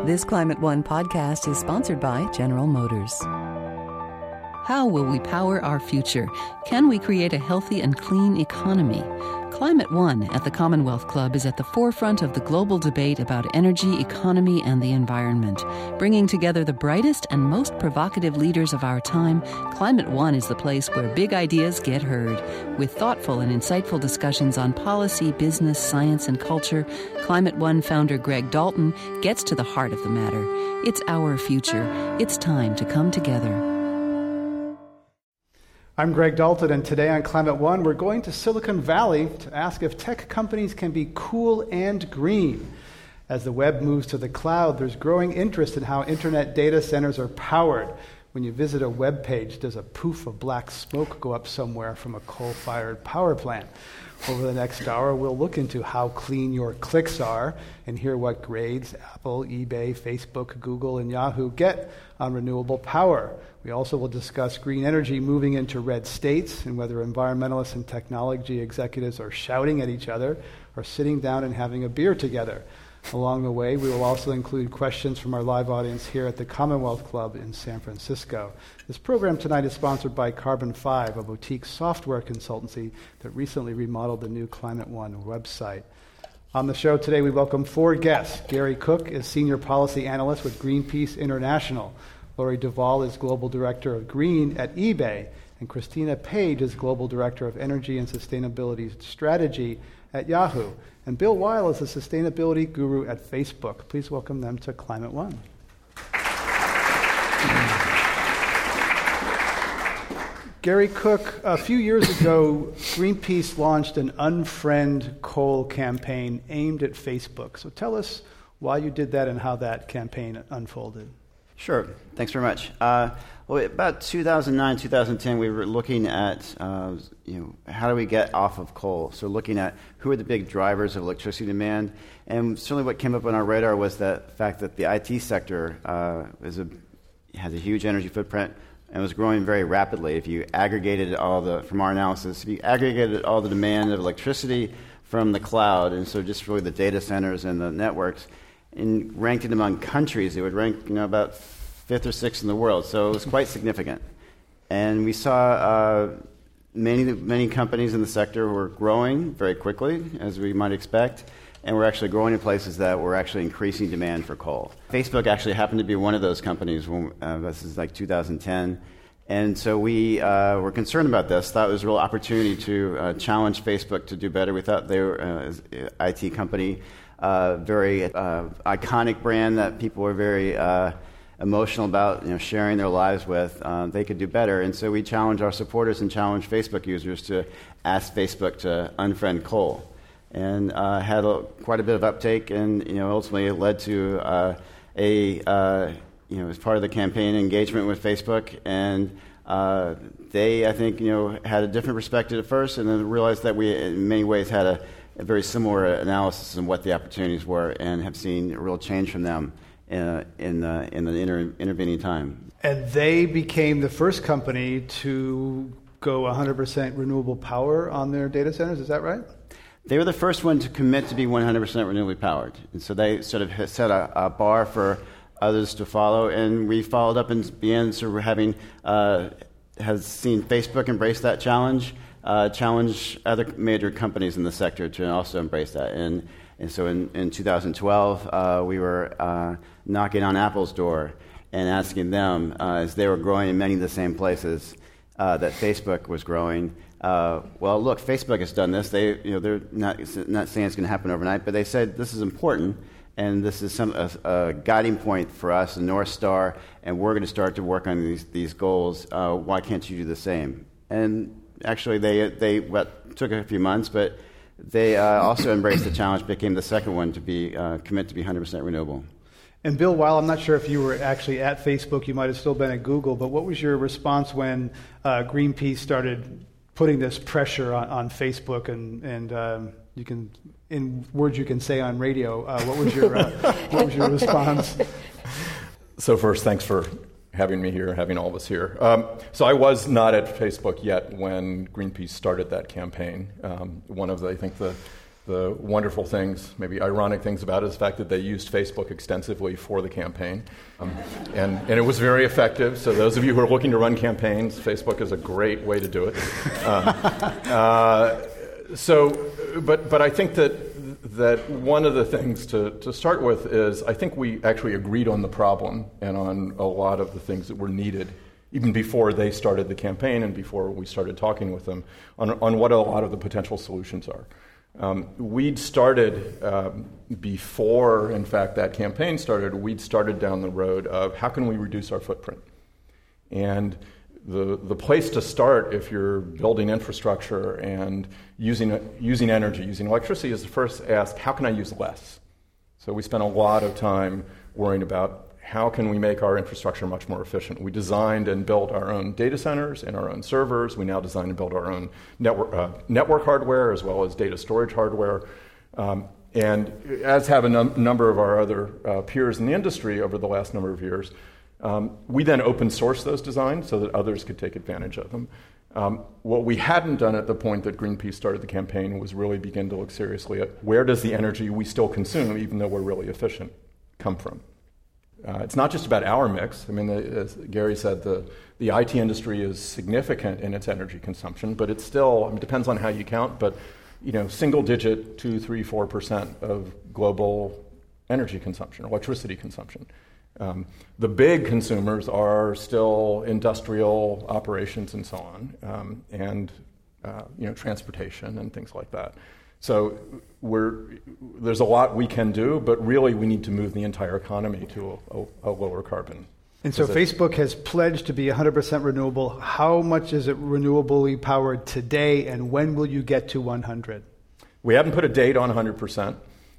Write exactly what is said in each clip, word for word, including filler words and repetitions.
This Climate One podcast is sponsored by General Motors. How will we power our future? Can we create a healthy and clean economy? Climate One at the Commonwealth Club is at the forefront of the global debate about energy, economy, and the environment. Bringing together the brightest and most provocative leaders of our time, Climate One is the place where big ideas get heard. With thoughtful and insightful discussions on policy, business, science, and culture, Climate One founder Greg Dalton gets to the heart of the matter. It's our future. It's time to come together. I'm Greg Dalton, and today on Climate One, we're going to Silicon Valley to ask if tech companies can be cool and green. As the web moves to the cloud, there's growing interest in how internet data centers are powered. When you visit a web page, does a poof of black smoke go up somewhere from a coal-fired power plant? Over the next hour, we'll look into how clean your clicks are and hear what grades Apple, eBay, Facebook, Google, and Yahoo get on renewable power. We also will discuss green energy moving into red states and whether environmentalists and technology executives are shouting at each other or sitting down and having a beer together. Along the way, we will also include questions from our live audience here at the Commonwealth Club in San Francisco. This program tonight is sponsored by Carbon five, a boutique software consultancy that recently remodeled the new Climate One website. On the show today, we welcome four guests. Gary Cook is Senior Policy Analyst with Greenpeace International. Lori Duvall is Global Director of Green at eBay. And Christina Page is Global Director of Energy and Sustainability Strategy at Yahoo. And Bill Weil is a sustainability guru at Facebook. Please welcome them to Climate One. Gary Cook, a few years ago, Greenpeace launched an Unfriend Coal campaign aimed at Facebook. So tell us why you did that and how that campaign unfolded. Sure. Thanks very much. Uh, well, about two thousand nine, two thousand ten, we were looking at, uh, you know, how do we get off of coal? So looking at who are the big drivers of electricity demand, and certainly what came up on our radar was the fact that the I T sector uh, is a has a huge energy footprint and was growing very rapidly. If you aggregated all the, from our analysis, if you aggregated all the demand of electricity from the cloud, and so just really the data centers and the networks, and ranked it among countries, it would rank, you know, about fifth or sixth in the world. So it was quite significant. And we saw uh, many many companies in the sector were growing very quickly, as we might expect, and we're actually growing in places that were actually increasing demand for coal. Facebook actually happened to be one of those companies. When, uh, this is like two thousand ten. And so we uh, were concerned about this, thought it was a real opportunity to uh, challenge Facebook to do better. We thought they were uh, an I T company, uh, very uh, iconic brand that people were very uh, emotional about, you know, sharing their lives with. Uh, they could do better. And so we challenged our supporters and challenged Facebook users to ask Facebook to unfriend coal. And uh, had a, quite a bit of uptake, and, you know, ultimately it led to uh, a, uh, you know, as part of the campaign engagement with Facebook, and uh, they, I think, you know, had a different perspective at first, and then realized that we, in many ways, had a, a very similar analysis of what the opportunities were, and have seen a real change from them in, in, uh, in the inter- intervening time. And they became the first company to go one hundred percent renewable power on their data centers, is that right? They were the first one to commit to be one hundred percent renewably powered. And so they sort of set a, a bar for others to follow, and we followed up and began sort of having, uh, has seen Facebook embrace that challenge, uh, challenge other major companies in the sector to also embrace that. And, and so in, in two thousand twelve, uh, we were uh, knocking on Apple's door and asking them, uh, as they were growing in many of the same places uh, that Facebook was growing, Uh, well, look, Facebook has done this. They, you know, they're not not saying it's going to happen overnight, but they said this is important, and this is some a, a guiding point for us, a North Star, and we're going to start to work on these these goals. Uh, why can't you do the same? And actually, they they well, took a few months, but they uh, also embraced the challenge, became the second one to be uh, commit to be one hundred percent renewable. And Bill Weil, I'm not sure if you were actually at Facebook. You might have still been at Google, but what was your response when uh, Greenpeace started putting this pressure on, on Facebook, and, and um, you can, in words you can say on radio, uh, what was your uh, what was your response? So first, thanks for having me here, having all of us here. Um, so I was not at Facebook yet when Greenpeace started that campaign. Um, one of the, I think the the wonderful things, maybe ironic things about it is the fact that they used Facebook extensively for the campaign. Um, and, and it was very effective. So those of you who are looking to run campaigns, Facebook is a great way to do it. Um, uh, so, but, but I think that that one of the things to, to start with is I think we actually agreed on the problem and on a lot of the things that were needed even before they started the campaign and before we started talking with them on, on what a lot of the potential solutions are. Um, we'd started, um, before, in fact, that campaign started, we'd started down the road of how can we reduce our footprint? And the the place to start if you're building infrastructure and using using energy, using electricity, is to first ask, how can I use less? So we spent a lot of time worrying about how can we make our infrastructure much more efficient. We designed and built our own data centers and our own servers. We now design and build our own network, uh, network hardware as well as data storage hardware. Um, and as have a num- number of our other uh, peers in the industry over the last number of years, um, we then open source those designs so that others could take advantage of them. Um, what we hadn't done at the point that Greenpeace started the campaign was really begin to look seriously at where does the energy we still consume, even though we're really efficient, come from. Uh, it's not just about our mix. I mean, the, as Gary said, the, the I T industry is significant in its energy consumption, but it's still, I mean, it depends on how you count, but you know, single digit, two, three, four percent of global energy consumption, electricity consumption. Um, the big consumers are still industrial operations and so on, um, and uh, you know, transportation and things like that. So we're, there's a lot we can do, but really we need to move the entire economy to a, a, a lower carbon. And so Facebook has pledged to be one hundred percent renewable. How much is it renewably powered today, and when will you get to one hundred? We haven't put a date on one hundred percent,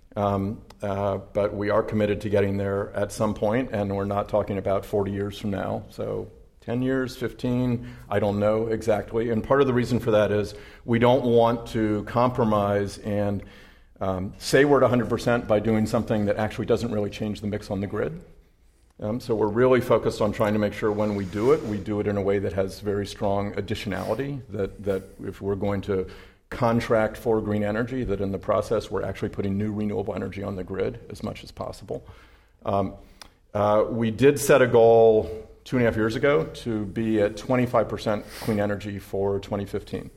um, uh, but we are committed to getting there at some point, and we're not talking about forty years from now. So ten years, fifteen, I don't know exactly. And part of the reason for that is we don't want to compromise and um, say we're at one hundred percent by doing something that actually doesn't really change the mix on the grid. Um, so we're really focused on trying to make sure when we do it, we do it in a way that has very strong additionality, that, that if we're going to contract for green energy, that in the process we're actually putting new renewable energy on the grid as much as possible. Um, uh, we did set a goal two and a half years ago to be at twenty-five percent clean energy for twenty fifteen.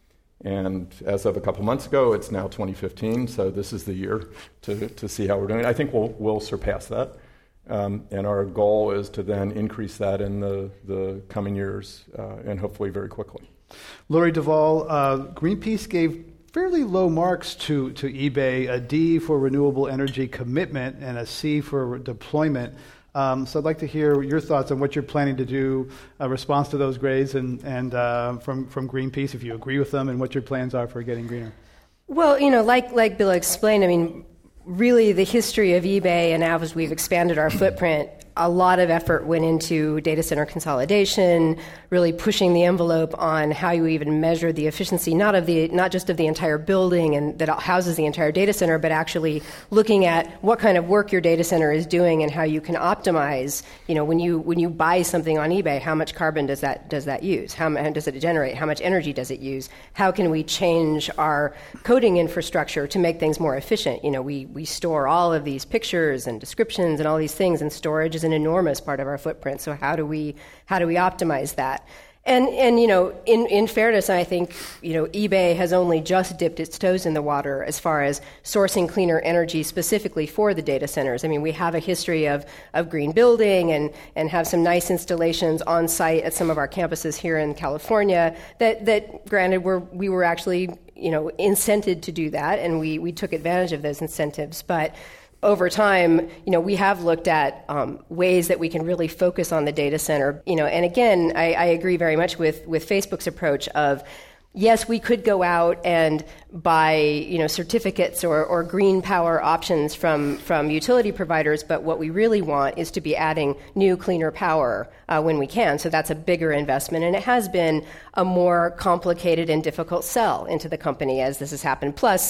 And as of a couple months ago, it's now twenty fifteen, so this is the year to, to see how we're doing. I think we'll, we'll surpass that. Um, and our goal is to then increase that in the, the coming years, uh, and hopefully very quickly. Laurie Duvall, uh, Greenpeace gave fairly low marks to, to eBay, a D for renewable energy commitment and a C for deployment. Um, so I'd like to hear your thoughts on what you're planning to do, a response to those grades, and, and uh, from, from Greenpeace, if you agree with them, and what your plans are for getting greener. Well, you know, like like Bill explained, I mean, really the history of eBay, and now as we've expanded our footprint, a lot of effort went into data center consolidation, really pushing the envelope on how you even measure the efficiency, not of the not just of the entire building and that houses the entire data center, but actually looking at what kind of work your data center is doing and how you can optimize. You know, when you when you buy something on eBay, how much carbon does that does that use? How does it generate? How much energy does it use? How can we change our coding infrastructure to make things more efficient? You know, we we store all of these pictures and descriptions and all these things, and storage is an enormous part of our footprint. So how do we how do we optimize that? And and you know, in, in fairness, I think you know eBay has only just dipped its toes in the water as far as sourcing cleaner energy specifically for the data centers. I mean, we have a history of of green building and and have some nice installations on site at some of our campuses here in California. That that granted, we're we were actually you know incented to do that, and we we took advantage of those incentives, but over time, you know, we have looked at um, ways that we can really focus on the data center. You know, and again, I, I agree very much with with Facebook's approach of, yes, we could go out and buy, you know, certificates or, or green power options from, from utility providers, but what we really want is to be adding new, cleaner power uh, when we can. So that's a bigger investment, and it has been a more complicated and difficult sell into the company as this has happened. Plus,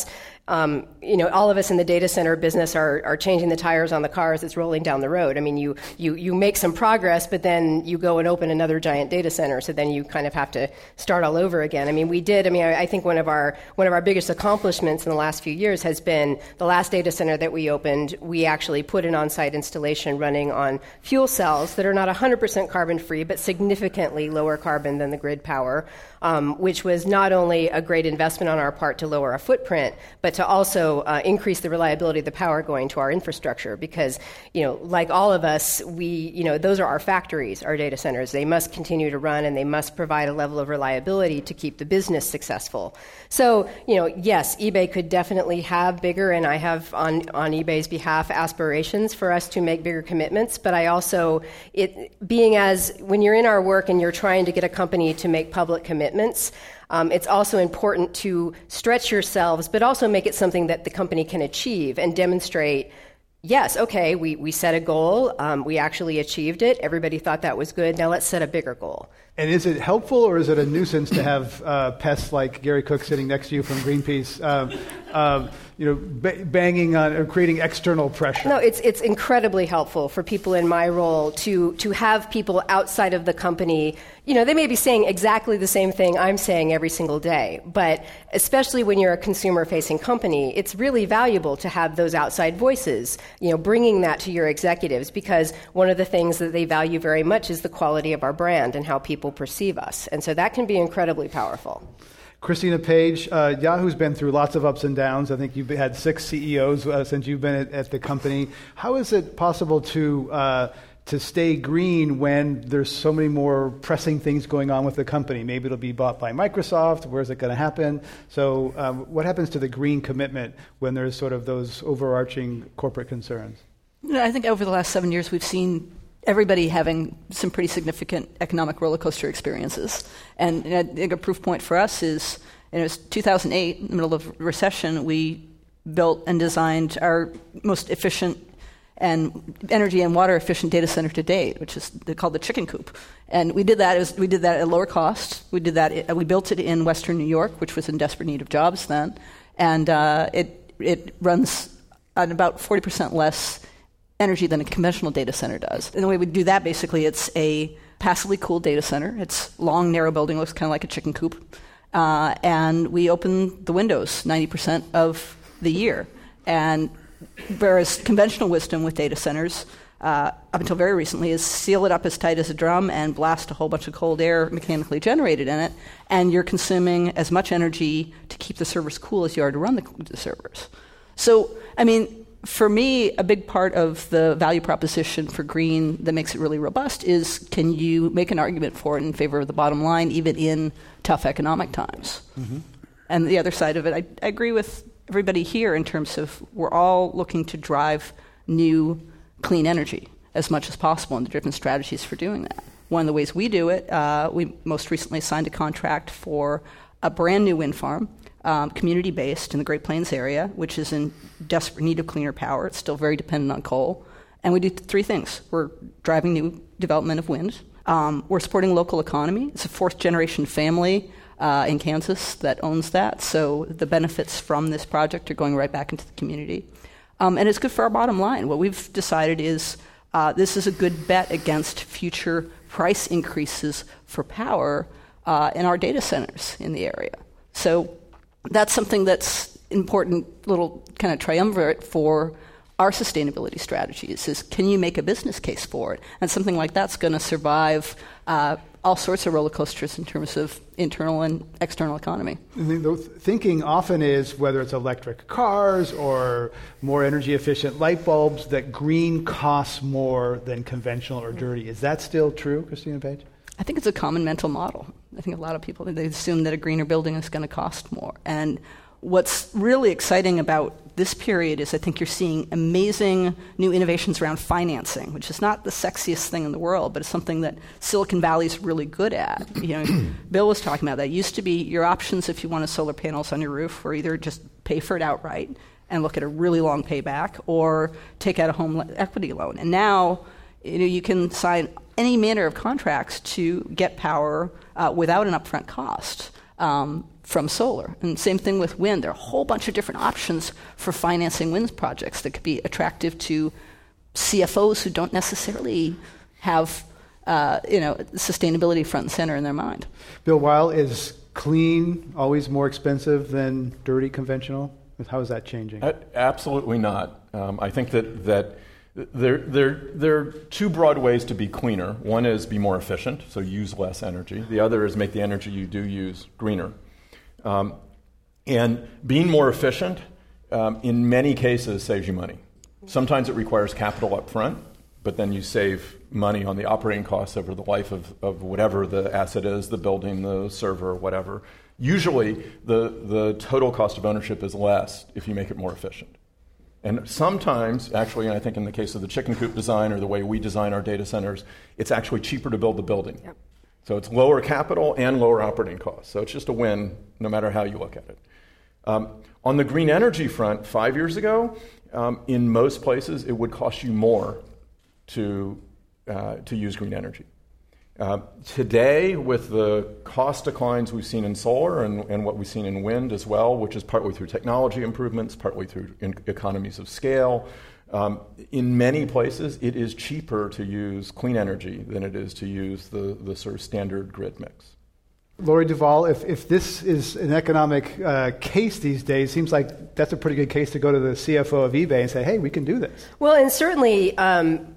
Um, you know, all of us in the data center business are, are changing the tires on the cars that's rolling down the road. I mean, you, you, you make some progress, but then you go and open another giant data center, so then you kind of have to start all over again. I mean, we did, I mean, I, I think one of our one of our biggest accomplishments in the last few years has been the last data center that we opened, we actually put an on-site installation running on fuel cells that are not one hundred percent carbon-free, but significantly lower carbon than the grid power, um, which was not only a great investment on our part to lower our footprint, but to also uh, increase the reliability of the power going to our infrastructure, because, you know, like all of us, we, you know, those are our factories, our data centers. They must continue to run, and they must provide a level of reliability to keep the business successful. So, you know, yes, eBay could definitely have bigger, and I have on, on eBay's behalf aspirations for us to make bigger commitments, but I also, it being as, when you're in our work and you're trying to get a company to make public commitments, Um, it's also important to stretch yourselves, but also make it something that the company can achieve and demonstrate, yes, okay, we, we set a goal, um, we actually achieved it, everybody thought that was good, now let's set a bigger goal. And is it helpful or is it a nuisance to have uh, pests like Gary Cook sitting next to you from Greenpeace, um, um, you know, ba- banging on or creating external pressure? No, it's it's incredibly helpful for people in my role to to have people outside of the company. You know, they may be saying exactly the same thing I'm saying every single day, but especially when you're a consumer-facing company, it's really valuable to have those outside voices, you know, bringing that to your executives, because one of the things that they value very much is the quality of our brand and how people perceive us. And so that can be incredibly powerful. Christina Page, uh, Yahoo's been through lots of ups and downs. I think you've had six C E Os uh, since you've been at, at the company. How is it possible to uh, to stay green when there's so many more pressing things going on with the company? Maybe it'll be bought by Microsoft. Where's it going to happen? So um, what happens to the green commitment when there's sort of those overarching corporate concerns? I think over the last seven years we've seen everybody having some pretty significant economic roller coaster experiences. And I think a proof point for us is, and it was two thousand eight, in the middle of recession, we built and designed our most efficient and energy and water efficient data center to date, which is called the Chicken Coop. And we did that. It was, we did that at lower cost. We did that. We built it in Western New York, which was in desperate need of jobs then, and uh, it it runs on about forty percent less energy than a conventional data center does. And the way we do that, basically, it's a passively cooled data center. It's long, narrow building, looks kind of like a chicken coop, uh, and we open the windows ninety percent of the year. And whereas conventional wisdom with data centers, uh, up until very recently, is seal it up as tight as a drum and blast a whole bunch of cold air mechanically generated in it, and you're consuming as much energy to keep the servers cool as you are to run the, the servers. So, I mean, for me, a big part of the value proposition for green that makes it really robust is, can you make an argument for it in favor of the bottom line, even in tough economic times? Mm-hmm. And the other side of it, I, I agree with everybody here in terms of we're all looking to drive new clean energy as much as possible, and the different strategies for doing that. One of the ways we do it, uh, we most recently signed a contract for a brand new wind farm, um, community-based in the Great Plains area, which is in desperate need of cleaner power. It's still very dependent on coal. And we do th- three things. We're driving new development of wind. Um, we're supporting local economy. It's a fourth-generation family Uh, in Kansas that owns that, so the benefits from this project are going right back into the community. Um, and it's good for our bottom line. What we've decided is uh, this is a good bet against future price increases for power uh, in our data centers in the area. So that's something that's important, little kind of triumvirate for our sustainability strategies, is can you make a business case for it? And something like that's going to survive uh, all sorts of roller coasters in terms of internal and external economy. The thinking often is, whether it's electric cars or more energy efficient light bulbs, that green costs more than conventional or dirty. Is that still true, Christina Page? I think it's a common mental model. I think a lot of people, they assume that a greener building is going to cost more. And what's really exciting about this period is I think you're seeing amazing new innovations around financing, which is not the sexiest thing in the world, but it's something that Silicon Valley is really good at. You know, Bill was talking about that. It used to be your options if you wanted solar panels on your roof were either just pay for it outright and look at a really long payback, or take out a home equity loan. And now, you know, you can sign any manner of contracts to get power uh, without an upfront cost. Um, from solar. And same thing with wind. There are a whole bunch of different options for financing wind projects that could be attractive to C F Os who don't necessarily have uh, you know, sustainability front and center in their mind. Bill Weil, is clean always more expensive than dirty conventional? How is that changing? Uh, absolutely not. Um, I think that, that there, there, there are two broad ways to be cleaner. One is be more efficient, so use less energy. The other is make the energy you do use greener. Um, and being more efficient, um, in many cases, saves you money. Sometimes it requires capital up front, but then you save money on the operating costs over the life of, of whatever the asset is, the building, the server, whatever. Usually, the, the total cost of ownership is less if you make it more efficient. And sometimes, actually, and I think in the case of the chicken coop design or the way we design our data centers, it's actually cheaper to build the building. Yep. So it's lower capital and lower operating costs. So it's just a win no matter how you look at it. Um, on the green energy front, five years ago, um, in most places, it would cost you more to, uh, to use green energy. Uh, today, with the cost declines we've seen in solar and, and what we've seen in wind as well, which is partly through technology improvements, partly through in economies of scale, um, in many places it is cheaper to use clean energy than it is to use the, the sort of standard grid mix. Lori Duvall, if, if this is an economic uh, case these days, seems like that's a pretty good case to go to the C F O of eBay and say, hey, we can do this. Well, and certainly um,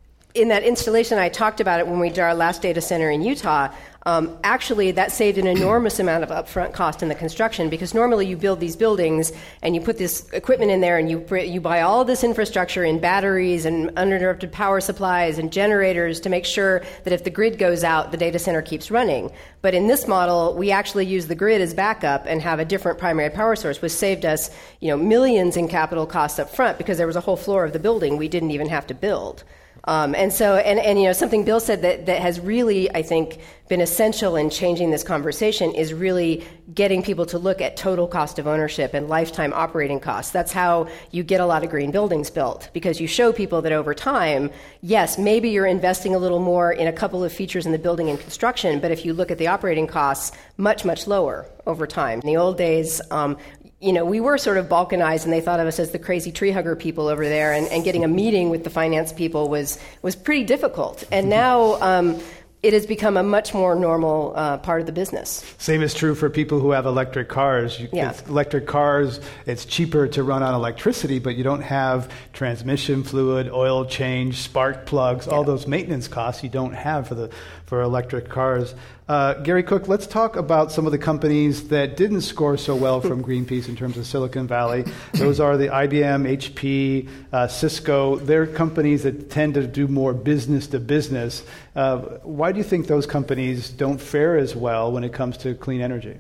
in that installation, I talked about it when we did our last data center in Utah. Um, actually, that saved an enormous amount of upfront cost in the construction, because normally you build these buildings and you put this equipment in there and you you buy all this infrastructure in batteries and uninterrupted power supplies and generators to make sure that if the grid goes out, the data center keeps running. But in this model, we actually use the grid as backup and have a different primary power source, which saved us, you know, millions in capital costs up front, because there was a whole floor of the building we didn't even have to build. Um, and so, and, and, you know, something Bill said that, that has really, I think, been essential in changing this conversation is really getting people to look at total cost of ownership and lifetime operating costs. That's how you get a lot of green buildings built, because you show people that over time, yes, maybe you're investing a little more in a couple of features in the building and construction, but if you look at the operating costs, much, much lower over time. In the old days, um, you know, we were sort of balkanized, and they thought of us as the crazy tree hugger people over there, and, and getting a meeting with the finance people was was pretty difficult. And now um, it has become a much more normal uh, part of the business. Same is true for people who have electric cars. You, yeah. Electric cars, it's cheaper to run on electricity, but you don't have transmission fluid, oil change, spark plugs, yeah. all those maintenance costs you don't have for the for electric cars. Uh, Gary Cook, let's talk about some of the companies that didn't score so well from Greenpeace in terms of Silicon Valley. Those are the I B M, H P, uh, Cisco. They're companies that tend to do more business to business. Uh, why do you think those companies don't fare as well when it comes to clean energy?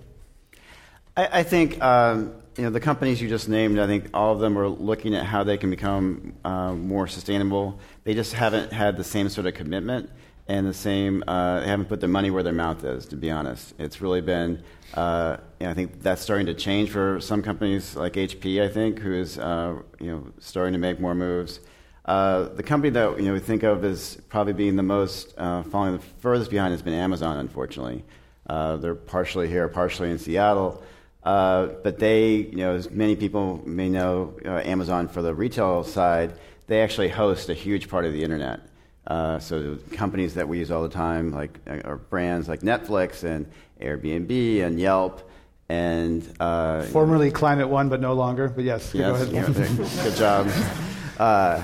I, I think um, you know the companies you just named. I think all of them are looking at how they can become uh, more sustainable. They just haven't had the same sort of commitment. And the same, uh, they haven't put their money where their mouth is, to be honest. It's really been, uh, you know, I think that's starting to change for some companies like H P, I think, who is, uh, you know, starting to make more moves. Uh, the company that, you know, we think of as probably being the most, uh, falling the furthest behind has been Amazon, unfortunately. Uh, they're partially here, partially in Seattle. Uh, but they, you know, as many people may know, uh, Amazon for the retail side, they actually host a huge part of the internet. Uh, so companies that we use all the time, like are brands like Netflix and Airbnb and Yelp, and uh, formerly Climate One, but no longer. But yes, yes, go ahead. You know, good job. Uh,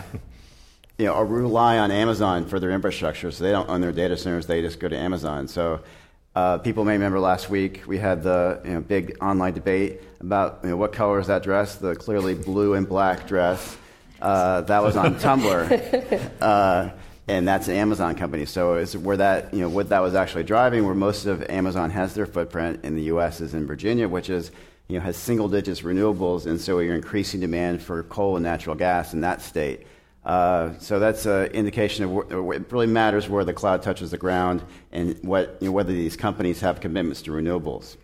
you know, rely on Amazon for their infrastructure, so they don't own their data centers; they just go to Amazon. So uh, people may remember last week we had the you know, big online debate about you know, what color is that dress? The clearly blue and black dress. Uh, that was on Tumblr. Uh, And that's an Amazon company. So is where that, you know, what that was actually driving, where most of Amazon has their footprint in the U S is in Virginia, which is, you know, has single digits renewables, and so you're increasing demand for coal and natural gas in that state. Uh, so that's an indication of wh- it really matters where the cloud touches the ground and what, you know, whether these companies have commitments to renewables.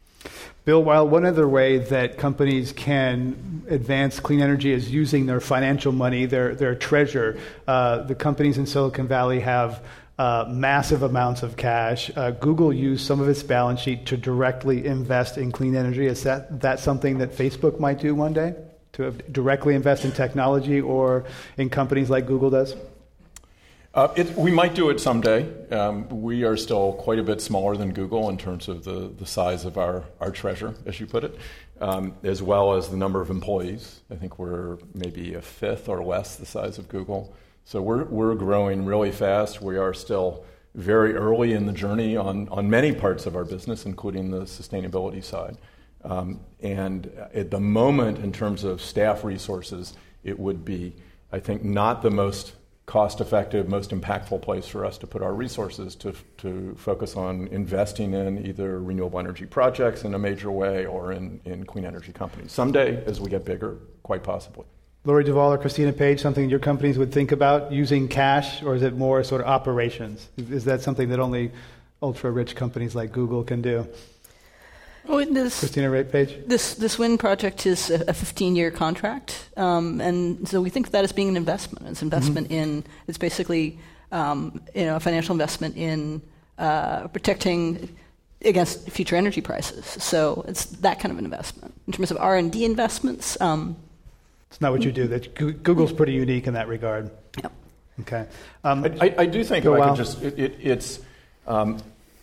Bill Weil, one other way that companies can advance clean energy is using their financial money, their their treasure. Uh, the companies in Silicon Valley have uh, massive amounts of cash. Uh, Google used some of its balance sheet to directly invest in clean energy. Is that, that something that Facebook might do one day? To directly invest in technology or in companies like Google does? Uh, it, we might do it someday. Um, we are still quite a bit smaller than Google in terms of the, the size of our, our treasure, as you put it, um, as well as the number of employees. I think we're maybe a fifth or less the size of Google. So we're, we're growing really fast. We are still very early in the journey on, on many parts of our business, including the sustainability side. Um, and at the moment, in terms of staff resources, it would be, I think, not the most cost-effective, most impactful place for us to put our resources to to focus on investing in either renewable energy projects in a major way or in, in clean energy companies. Someday, as we get bigger, quite possibly. Lori Duvall or Christina Page, something your companies would think about using cash, or is it more sort of operations? Is, is that something that only ultra-rich companies like Google can do? Oh, this, Christina Page? This this wind project is a fifteen-year contract, um, and so we think of that as being an investment. It's investment mm-hmm. in, it's basically um, you know, a financial investment in uh, protecting against future energy prices. So it's that kind of an investment. In terms of R and D investments... Um, it's not what you do. That Google's pretty unique in that regard. Yep. Okay. Um, I, I, I do think, if I could just, it, it, it's... Um,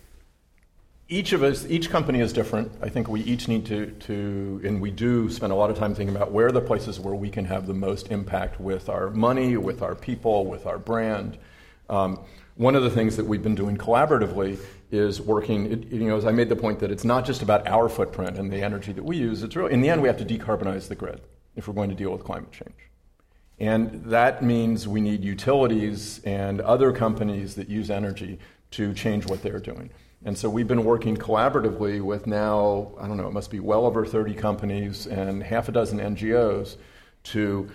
Each of us, each company is different. I think we each need to, to, and we do spend a lot of time thinking about where are the places where we can have the most impact with our money, with our people, with our brand. Um, one of the things that we've been doing collaboratively is working, it, you know, as I made the point that it's not just about our footprint and the energy that we use, it's really, in the end, we have to decarbonize the grid if we're going to deal with climate change. And that means we need utilities and other companies that use energy to change what they're doing. And so we've been working collaboratively with now, I don't know, it must be well over thirty companies and half a dozen N G Os to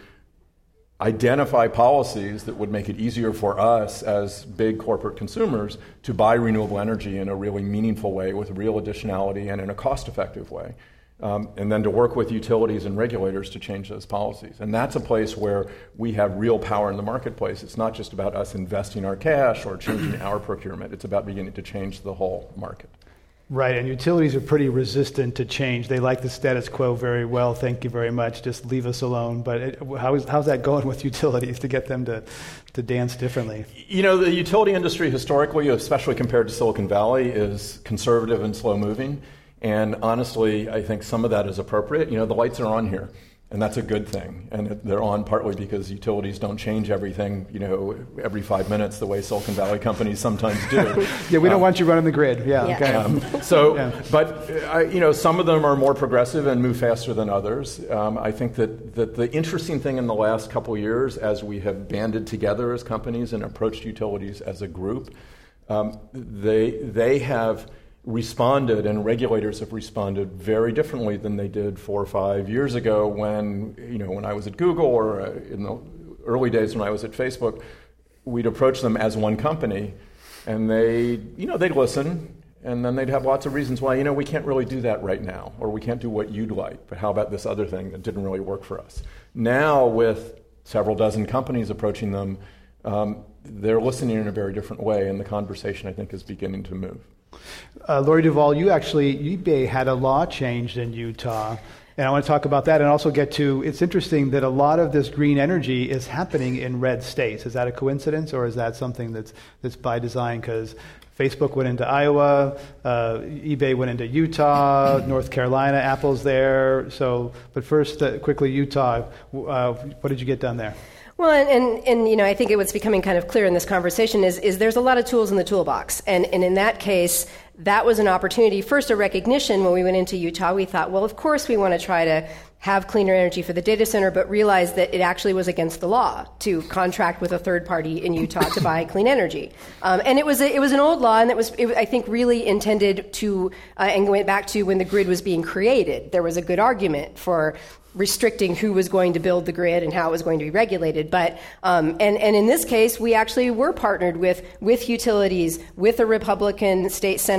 identify policies that would make it easier for us as big corporate consumers to buy renewable energy in a really meaningful way with real additionality and in a cost-effective way. Um, and then to work with utilities and regulators to change those policies. And that's a place where we have real power in the marketplace. It's not just about us investing our cash or changing our procurement. It's about beginning to change the whole market. Right, and utilities are pretty resistant to change. They like the status quo very well. Thank you very much. Just leave us alone. But it, how is, how's that going with utilities to get them to, to dance differently? You know, the utility industry historically, especially compared to Silicon Valley, is conservative and slow-moving. And honestly, I think some of that is appropriate. You know, the lights are on here, and that's a good thing. And they're on partly because utilities don't change everything, you know, every five minutes the way Silicon Valley companies sometimes do. yeah, we don't um, want you running the grid. Yeah, yeah. okay. Um, so, yeah. but, uh, you know, some of them are more progressive and move faster than others. Um, I think that, that the interesting thing in the last couple of years, as we have banded together as companies and approached utilities as a group, um, they they have... responded, and regulators have responded very differently than they did four or five years ago when, you know, when I was at Google or uh, in the early days when I was at Facebook, we'd approach them as one company, and they, you know, they'd listen, and then they'd have lots of reasons why, you know, we can't really do that right now, or we can't do what you'd like, but how about this other thing that didn't really work for us? Now, with several dozen companies approaching them, um, they're listening in a very different way, and the conversation, I think, is beginning to move. Uh, Lori Duvall, you actually, eBay had a law changed in Utah, and I want to talk about that and also get to, it's interesting that a lot of this green energy is happening in red states. Is that a coincidence, or is that something that's that's by design? Because Facebook went into Iowa, uh, eBay went into Utah, North Carolina, Apple's there. So, but first, uh, quickly, Utah, uh, what did you get done there? Well, and, and, and, you know, I think what's becoming kind of clear in this conversation is, is there's a lot of tools in the toolbox. And, and in that case, that was an opportunity, first a recognition when we went into Utah. We thought, well, of course we want to try to have cleaner energy for the data center, but realized that it actually was against the law to contract with a third party in Utah to buy clean energy. Um, and it was a, it was an old law, and that was, it, I think, really intended to, uh, and went back to when the grid was being created. There was a good argument for restricting who was going to build the grid and how it was going to be regulated. But um, and, and in this case, we actually were partnered with, with utilities, with a Republican state senator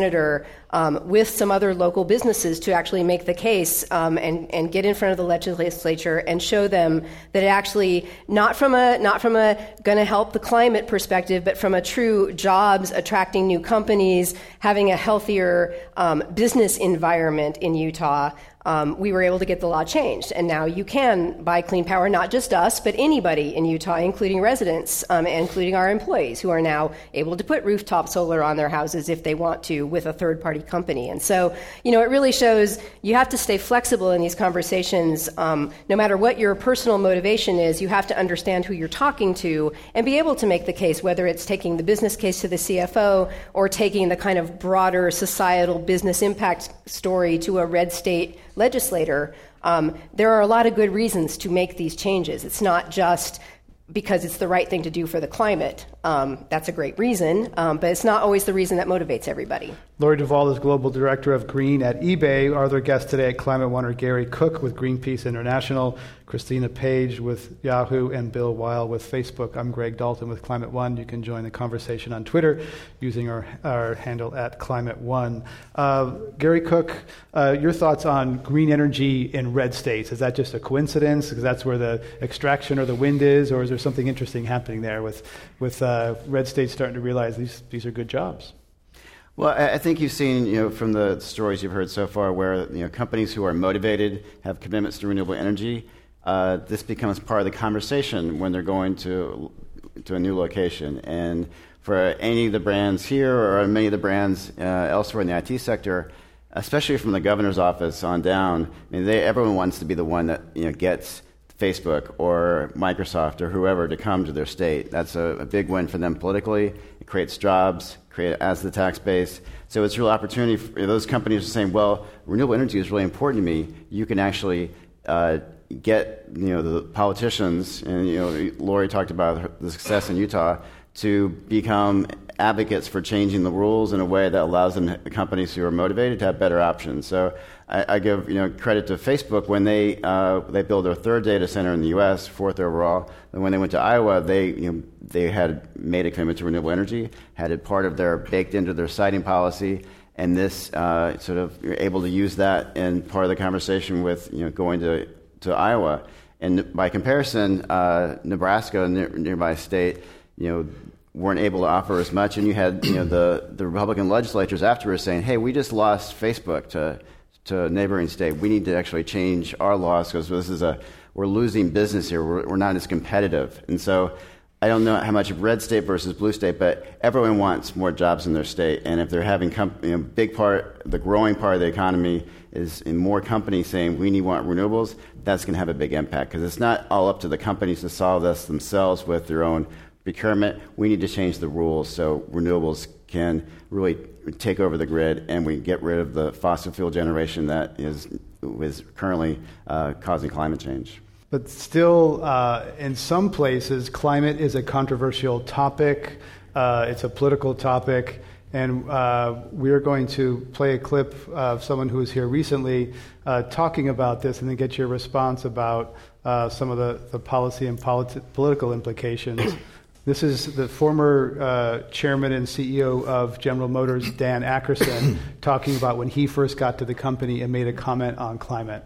senator um, with some other local businesses to actually make the case um, and, and get in front of the legislature and show them that it actually, not from a not from a going to help the climate perspective, but from a true jobs, attracting new companies, having a healthier um, business environment in Utah, Um, we were able to get the law changed. And now you can buy clean power, not just us, but anybody in Utah, including residents, um, including our employees, who are now able to put rooftop solar on their houses if they want to with a third-party company. And so, you know, it really shows you have to stay flexible in these conversations. Um, no matter what your personal motivation is, you have to understand who you're talking to and be able to make the case, whether it's taking the business case to the C F O or taking the kind of broader societal business impact story to a red state legislator. Um, there are a lot of good reasons to make these changes. It's not just because it's the right thing to do for the climate. Um, that's a great reason, um, but it's not always the reason that motivates everybody. Lori Duvall is Global Director of Green at eBay. Our other guests today at Climate One are Gary Cook with Greenpeace International, Christina Page with Yahoo, and Bill Weil with Facebook. I'm Greg Dalton with Climate One. You can join the conversation on Twitter using our, our handle at Climate One. Uh, Gary Cook, uh, your thoughts on green energy in red states. Is that just a coincidence because that's where the extraction or the wind is, or is there something interesting happening there with, with uh, red states starting to realize these, these are good jobs? Well, I think you've seen, you know, from the stories you've heard so far, where you know companies who are motivated have commitments to renewable energy. Uh, this becomes part of the conversation when they're going to to a new location. And for any of the brands here or many of the brands uh, elsewhere in the I T sector, especially from the governor's office on down, I mean, they, everyone wants to be the one that you know gets Facebook or Microsoft or whoever to come to their state. That's a, a big win for them politically. It creates jobs, create as the tax base. So it's a real opportunity for those companies are saying, well, renewable energy is really important to me. You can actually uh, get you know the politicians, and you know Lori talked about the success in Utah, to become advocates for changing the rules in a way that allows them, the companies who are motivated, to have better options. So I, I give you know credit to Facebook when they uh, they built their third data center in the U S, fourth overall. And when they went to Iowa, they you know they had made a commitment to renewable energy, had it part of their baked into their siting policy, and this uh, sort of you're able to use that in part of the conversation with you know going to to Iowa. And by comparison, uh, Nebraska, a near, nearby state, you know. weren't able to offer as much, and you had you know the, the Republican legislatures afterwards saying, "Hey, we just lost Facebook to to a neighboring state. We need to actually change our laws because this is a we're losing business here. We're, we're not as competitive." And so, I don't know how much of red state versus blue state, but everyone wants more jobs in their state, and if they're having com- you know, big part, the growing part of the economy is in more companies saying we need want renewables, that's going to have a big impact because it's not all up to the companies to solve this themselves with their own procurement. We need to change the rules so renewables can really take over the grid and we get rid of the fossil fuel generation that is is currently uh, causing climate change. But still, uh, in some places, climate is a controversial topic. Uh, it's a political topic. And uh, we're going to play a clip of someone who was here recently uh, talking about this and then get your response about uh, some of the, the policy and politi- political implications. This is the former uh, chairman and C E O of General Motors, Dan Akerson, talking about when he first got to the company and made a comment on climate.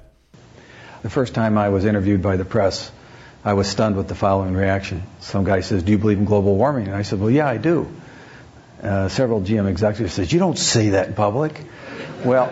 The first time I was interviewed by the press, I was stunned with the following reaction. Some guy says, "Do you believe in global warming?" And I said, "Well, yeah, I do." Uh, several G M executives said, "You don't say that in public." Well...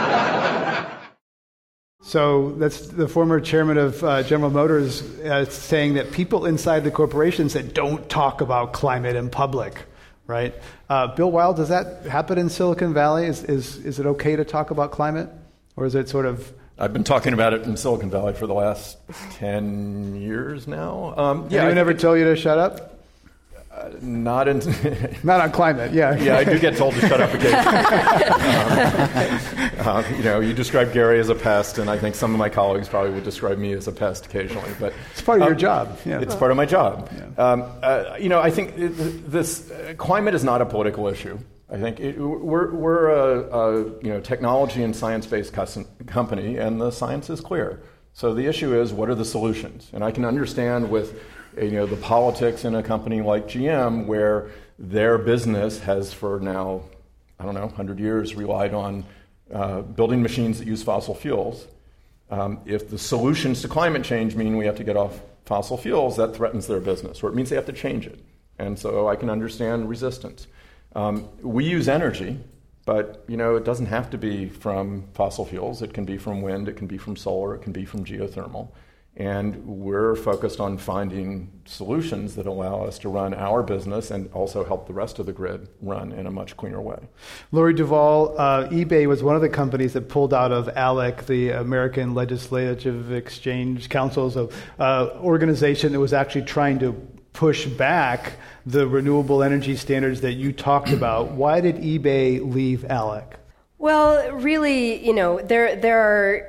So that's the former chairman of uh, General Motors uh, saying that people inside the corporation said, "Don't talk about climate in public," right? Uh, Bill Weil, does that happen in Silicon Valley? Is, is is it okay to talk about climate? Or is it sort of... I've been talking about it in Silicon Valley for the last ten years now. Um, yeah, Anyone ever tell you to shut up? Uh, not in... Not on climate, yeah. Yeah, I do get told to shut up occasionally. um, uh, you know, you describe Gary as a pest, and I think some of my colleagues probably would describe me as a pest occasionally. But it's part of um, your job. Yeah. It's part of my job. Yeah. Um, uh, you know, I think it, this uh, climate is not a political issue. I think it, we're, we're a, a you know technology and science-based custom, company, and the science is clear. So the issue is, what are the solutions? And I can understand with you know the politics in a company like G M, where their business has for now I don't know, one hundred years relied on uh, building machines that use fossil fuels. Um, if the solutions to climate change mean we have to get off fossil fuels, that threatens their business, or it means they have to change it. And so I can understand resistance. Um, we use energy, but you know it doesn't have to be from fossil fuels. It can be from wind, it can be from solar, it can be from geothermal. And we're focused on finding solutions that allow us to run our business and also help the rest of the grid run in a much cleaner way. Lori Duvall, uh, eBay was one of the companies that pulled out of ALEC, the American Legislative Exchange Council's uh, organization that was actually trying to push back the renewable energy standards that you talked about. Why did eBay leave ALEC? Well, really, you know, there there are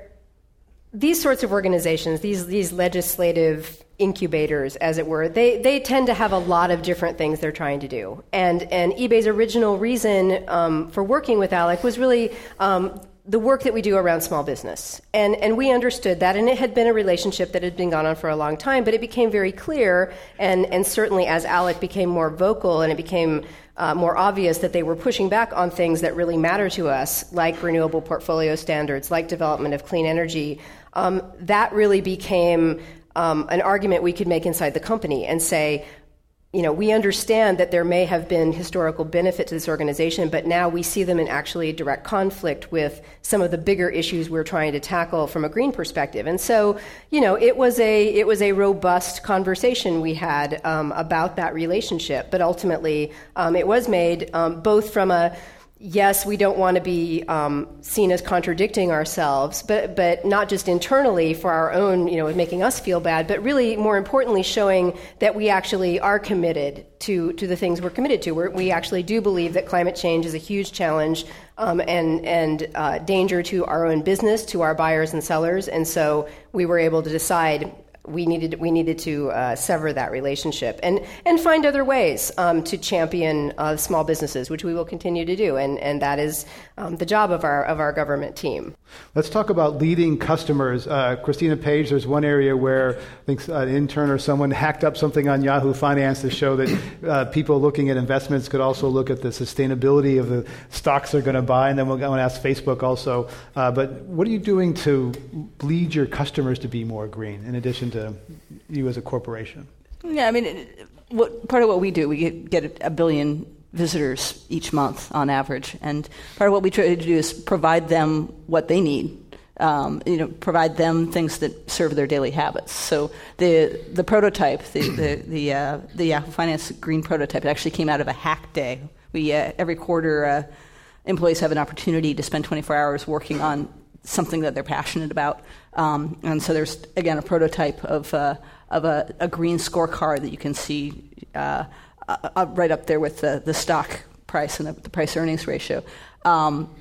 these sorts of organizations, these these legislative incubators, as it were, they they tend to have a lot of different things they're trying to do. And and eBay's original reason um, for working with ALEC was really um, the work that we do around small business. And and we understood that, and it had been a relationship that had been going on for a long time, but it became very clear, and, and certainly as ALEC became more vocal and it became uh, more obvious that they were pushing back on things that really matter to us, like renewable portfolio standards, like development of clean energy, um, that really became um, an argument we could make inside the company and say, you know, we understand that there may have been historical benefit to this organization, but now we see them in actually direct conflict with some of the bigger issues we're trying to tackle from a green perspective. And so, you know, it was a it was a robust conversation we had um, about that relationship. But ultimately, um, it was made um, both from a yes, we don't want to be um, seen as contradicting ourselves, but but not just internally for our own, you know, making us feel bad, but really more importantly showing that we actually are committed to to the things we're committed to. We're, we actually do believe that climate change is a huge challenge um, and and uh, danger to our own business, to our buyers and sellers, and so we were able to decide we needed we needed to uh, sever that relationship and and find other ways um, to champion uh, small businesses, which we will continue to do, and and that is um, the job of our of our government team. Let's talk about leading customers. Uh, Christina Page, there's one area where I think an intern or someone hacked up something on Yahoo Finance to show that uh, people looking at investments could also look at the sustainability of the stocks they're going to buy, and then we'll go and ask Facebook also. Uh, but what are you doing to lead your customers to be more green, in addition to you as a corporation? Yeah, I mean, it, what, part of what we do, we get, get a billion visitors each month on average, and part of what we try to do is provide them what they need. Um, you know, provide them things that serve their daily habits. So the the prototype, the the the, uh, the Yahoo Finance Green prototype, it actually came out of a hack day. We uh, every quarter, uh, employees have an opportunity to spend twenty-four hours working on something that they're passionate about. Um, and so there's, again, a prototype of uh, of a, a green scorecard that you can see uh, uh, right up there with the, the stock price and the, the price-earnings ratio. Um,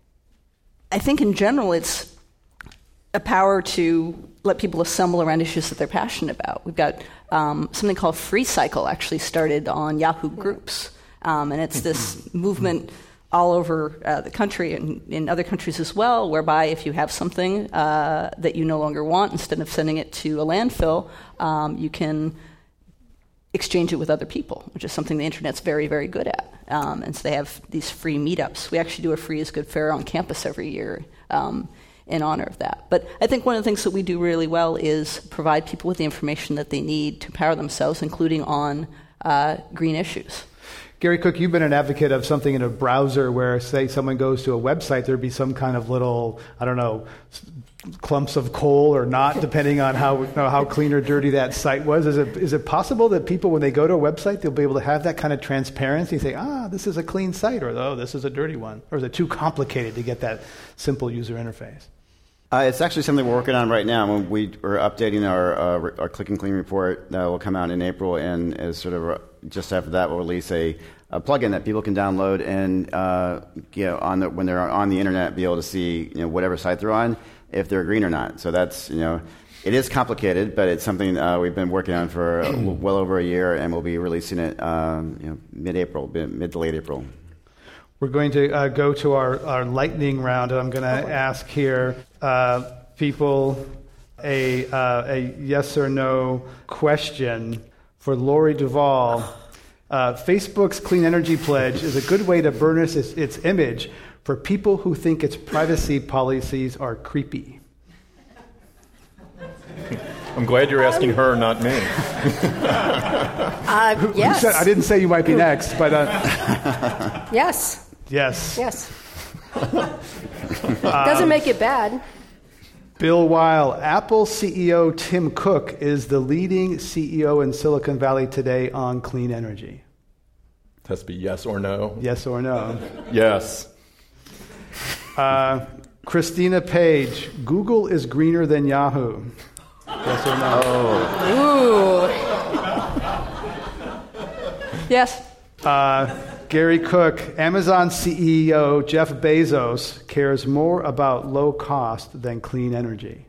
I think in general it's a power to let people assemble around issues that they're passionate about. We've got um, something called Free Cycle actually started on Yahoo Groups, um, and it's this movement all over uh, the country and in other countries as well, whereby if you have something uh, that you no longer want, instead of sending it to a landfill, um, you can exchange it with other people, which is something the Internet's very, very good at. Um, and so they have these free meetups. We actually do a Free is Good fair on campus every year um, in honor of that. But I think one of the things that we do really well is provide people with the information that they need to power themselves, including on uh, green issues. Gary Cook, you've been an advocate of something in a browser where, say, someone goes to a website, there'd be some kind of little, I don't know, clumps of coal or not, depending on how you know, how clean or dirty that site was. Is it is it possible that people, when they go to a website, they'll be able to have that kind of transparency, say, ah, this is a clean site, or oh, this is a dirty one? Or is it too complicated to get that simple user interface? Uh, it's actually something we're working on right now. When we are updating our uh, our Click and Clean report that will come out in April, and as sort of just after that, we'll release a, a plugin that people can download and uh, you know, on the, when they're on the internet, be able to see you know whatever site they're on, if they're green or not. So that's you know, it is complicated, but it's something uh, we've been working on for well over a year, and we'll be releasing it um, you know mid-April, mid to late April. We're going to uh, go to our, our lightning round, and I'm going to ask here uh, people a uh, a yes or no question for Lori Duvall. Uh, Facebook's clean energy pledge is a good way to burnish its, its image for people who think its privacy policies are creepy. I'm glad you're asking her, not me. uh, Who, yes. who said, I didn't say you might be next, but... Uh, yes. Yes. Yes. Doesn't make it bad. Bill Weil, Apple C E O Tim Cook is the leading C E O in Silicon Valley today on clean energy. It has to be yes or no. Yes or no? Yes. Uh, Christina Page, Google is greener than Yahoo. Yes or no? Ooh. Yes. Uh, Gary Cook, Amazon C E O Jeff Bezos cares more about low cost than clean energy.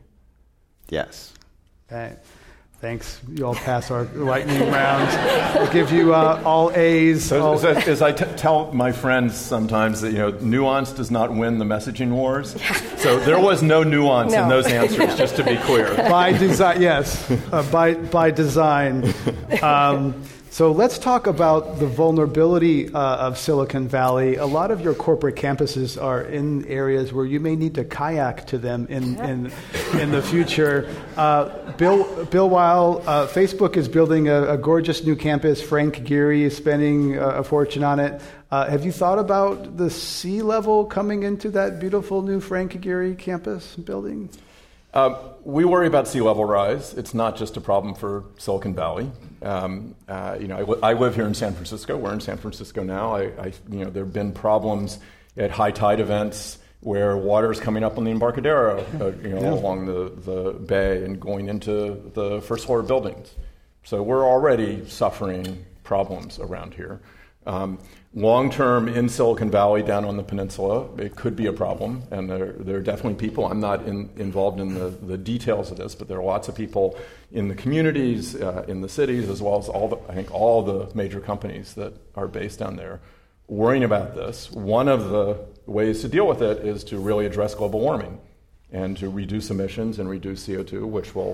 Yes. Okay. Thanks. You all pass our lightning round. We'll give you uh, all A's. So all as, as, as I t- tell my friends sometimes that, you know, nuance does not win the messaging wars. So there was no nuance no. in those answers, just to be clear. By design, yes. Uh, by by design. Um, So let's talk about the vulnerability uh, of Silicon Valley. A lot of your corporate campuses are in areas where you may need to kayak to them in in, in the future. Uh, Bill Bill Weil, uh, Facebook is building a, a gorgeous new campus. Frank Gehry is spending a, a fortune on it. Uh, have you thought about the sea level coming into that beautiful new Frank Gehry campus building? Uh, we worry about sea level rise. It's not just a problem for Silicon Valley. Um, uh, you know, I, w- I live here in San Francisco. We're in San Francisco now. I, I, you know, there have been problems at high tide events where water is coming up on the Embarcadero, uh, you know, yeah. along the, the bay and going into the first floor buildings. So we're already suffering problems around here. Um, Long-term in Silicon Valley, down on the peninsula, it could be a problem, and there, there are definitely people. I'm not in, involved in the, the details of this, but there are lots of people in the communities, uh, in the cities, as well as all the, I think all the major companies that are based down there, worrying about this. One of the ways to deal with it is to really address global warming and to reduce emissions and reduce C O two, which will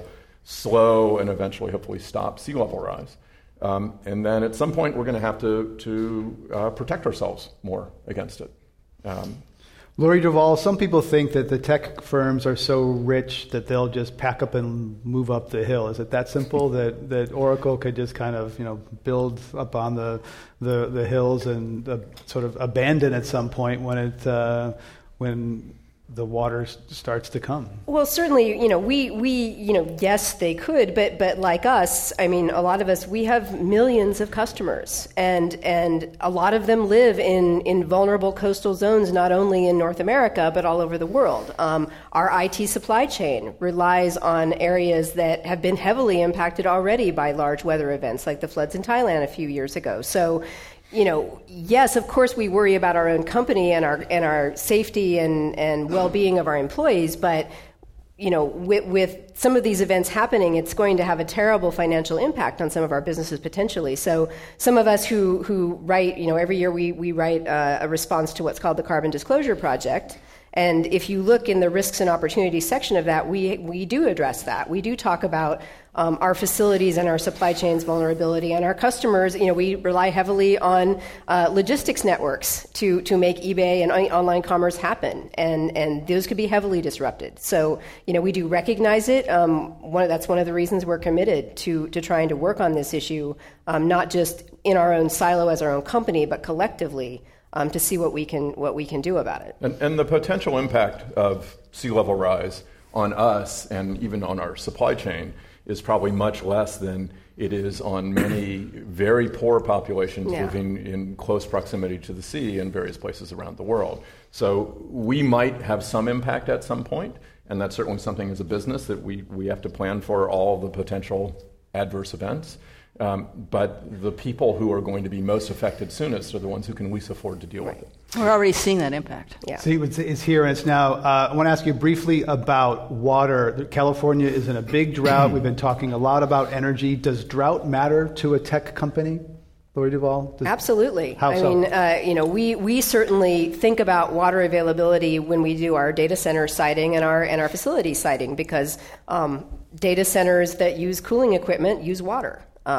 slow and eventually, hopefully, stop sea level rise. Um, and then at some point, we're going to have to, to uh, protect ourselves more against it. Um, Laurie Duvall, some people think that the tech firms are so rich that they'll just pack up and move up the hill. Is it that simple that, that Oracle could just kind of, you know, build up on the the, the hills and uh, sort of abandon at some point when it uh, when the water starts to come? Well, certainly, you know, we, we, you know, yes, they could, but but like us, I mean, a lot of us, we have millions of customers, and and a lot of them live in, in vulnerable coastal zones, not only in North America, but all over the world. Um, our I T supply chain relies on areas that have been heavily impacted already by large weather events, like the floods in Thailand a few years ago. So, you know, yes, of course we worry about our own company and our and our safety and, and well-being of our employees, but, you know, with, with some of these events happening, it's going to have a terrible financial impact on some of our businesses potentially. So some of us who, who write, you know, every year we, we write uh, a response to what's called the Carbon Disclosure Project. And if you look in the risks and opportunities section of that, we we do address that. We do talk about um, our facilities and our supply chain's vulnerability, and our customers. You know, we rely heavily on uh, logistics networks to to make eBay and online commerce happen, and and those could be heavily disrupted. So, you know, we do recognize it. Um, one of, that's one of the reasons we're committed to to trying to work on this issue, um, not just in our own silo as our own company, but collectively. Um, to see what we can what we can do about it. And, and the potential impact of sea level rise on us and even on our supply chain is probably much less than it is on many very poor populations yeah. living in close proximity to the sea in various places around the world. So we might have some impact at some point, and that's certainly something as a business that we, we have to plan for all the potential adverse events. Um, but the people who are going to be most affected soonest are the ones who can least afford to deal right. with it. We're already seeing that impact. Yeah. See, it's here and it's now. Uh, I want to ask you briefly about water. California is in a big drought. We've been talking a lot about energy. Does drought matter to a tech company? Laurie Duvall? Does, Absolutely. How I so? mean, uh, you know, we, we certainly think about water availability when we do our data center siting and our and our facility siting, because um, data centers that use cooling equipment use water. Um,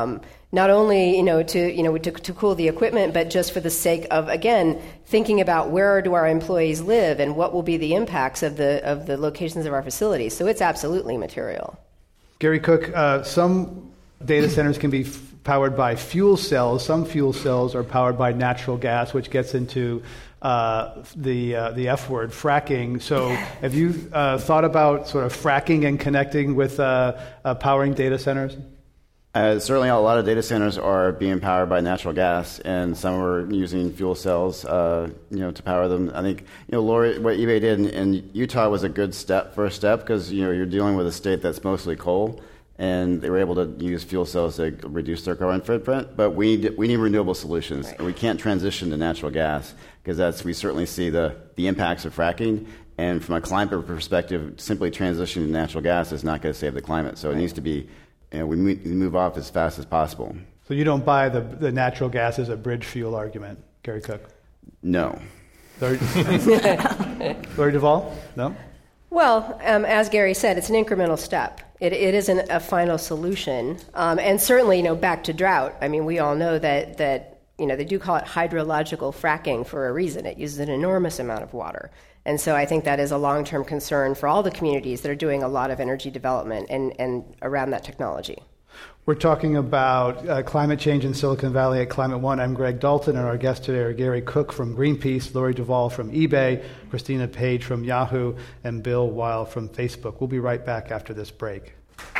not only, you know, to, you know, to, to cool the equipment, but just for the sake of, again, thinking about where do our employees live and what will be the impacts of the of the locations of our facilities. So it's absolutely material. Gary Cook, uh, some data centers can be f- powered by fuel cells. Some fuel cells are powered by natural gas, which gets into uh, the uh, the F word, fracking. So have you uh, thought about sort of fracking and connecting with uh, uh, powering data centers? Uh, certainly, a lot of data centers are being powered by natural gas, and some are using fuel cells, uh, you know, to power them. I think, you know, Lori, what eBay did in, in Utah was a good step, first step, because you know you're dealing with a state that's mostly coal, and they were able to use fuel cells to reduce their carbon footprint. But we need we need renewable solutions. Right. We can't transition to natural gas because that's we certainly see the the impacts of fracking. And from a climate perspective, simply transitioning to natural gas is not going to save the climate. So right. It needs to be. And we move off as fast as possible. So you don't buy the the natural gas as a bridge fuel argument, Gary Cook? No. Lori, Lori Duvall? No? Well, um, as Gary said, it's an incremental step. It, it isn't a final solution. Um, and certainly, you know, back to drought, I mean, we all know that, that, you know, they do call it hydrological fracking for a reason. It uses an enormous amount of water. And so I think that is a long-term concern for all the communities that are doing a lot of energy development and, and around that technology. We're talking about uh, climate change in Silicon Valley at Climate One. I'm Greg Dalton, and our guests today are Gary Cook from Greenpeace, Lori Duvall from eBay, Christina Page from Yahoo, and Bill Weil from Facebook. We'll be right back after this break.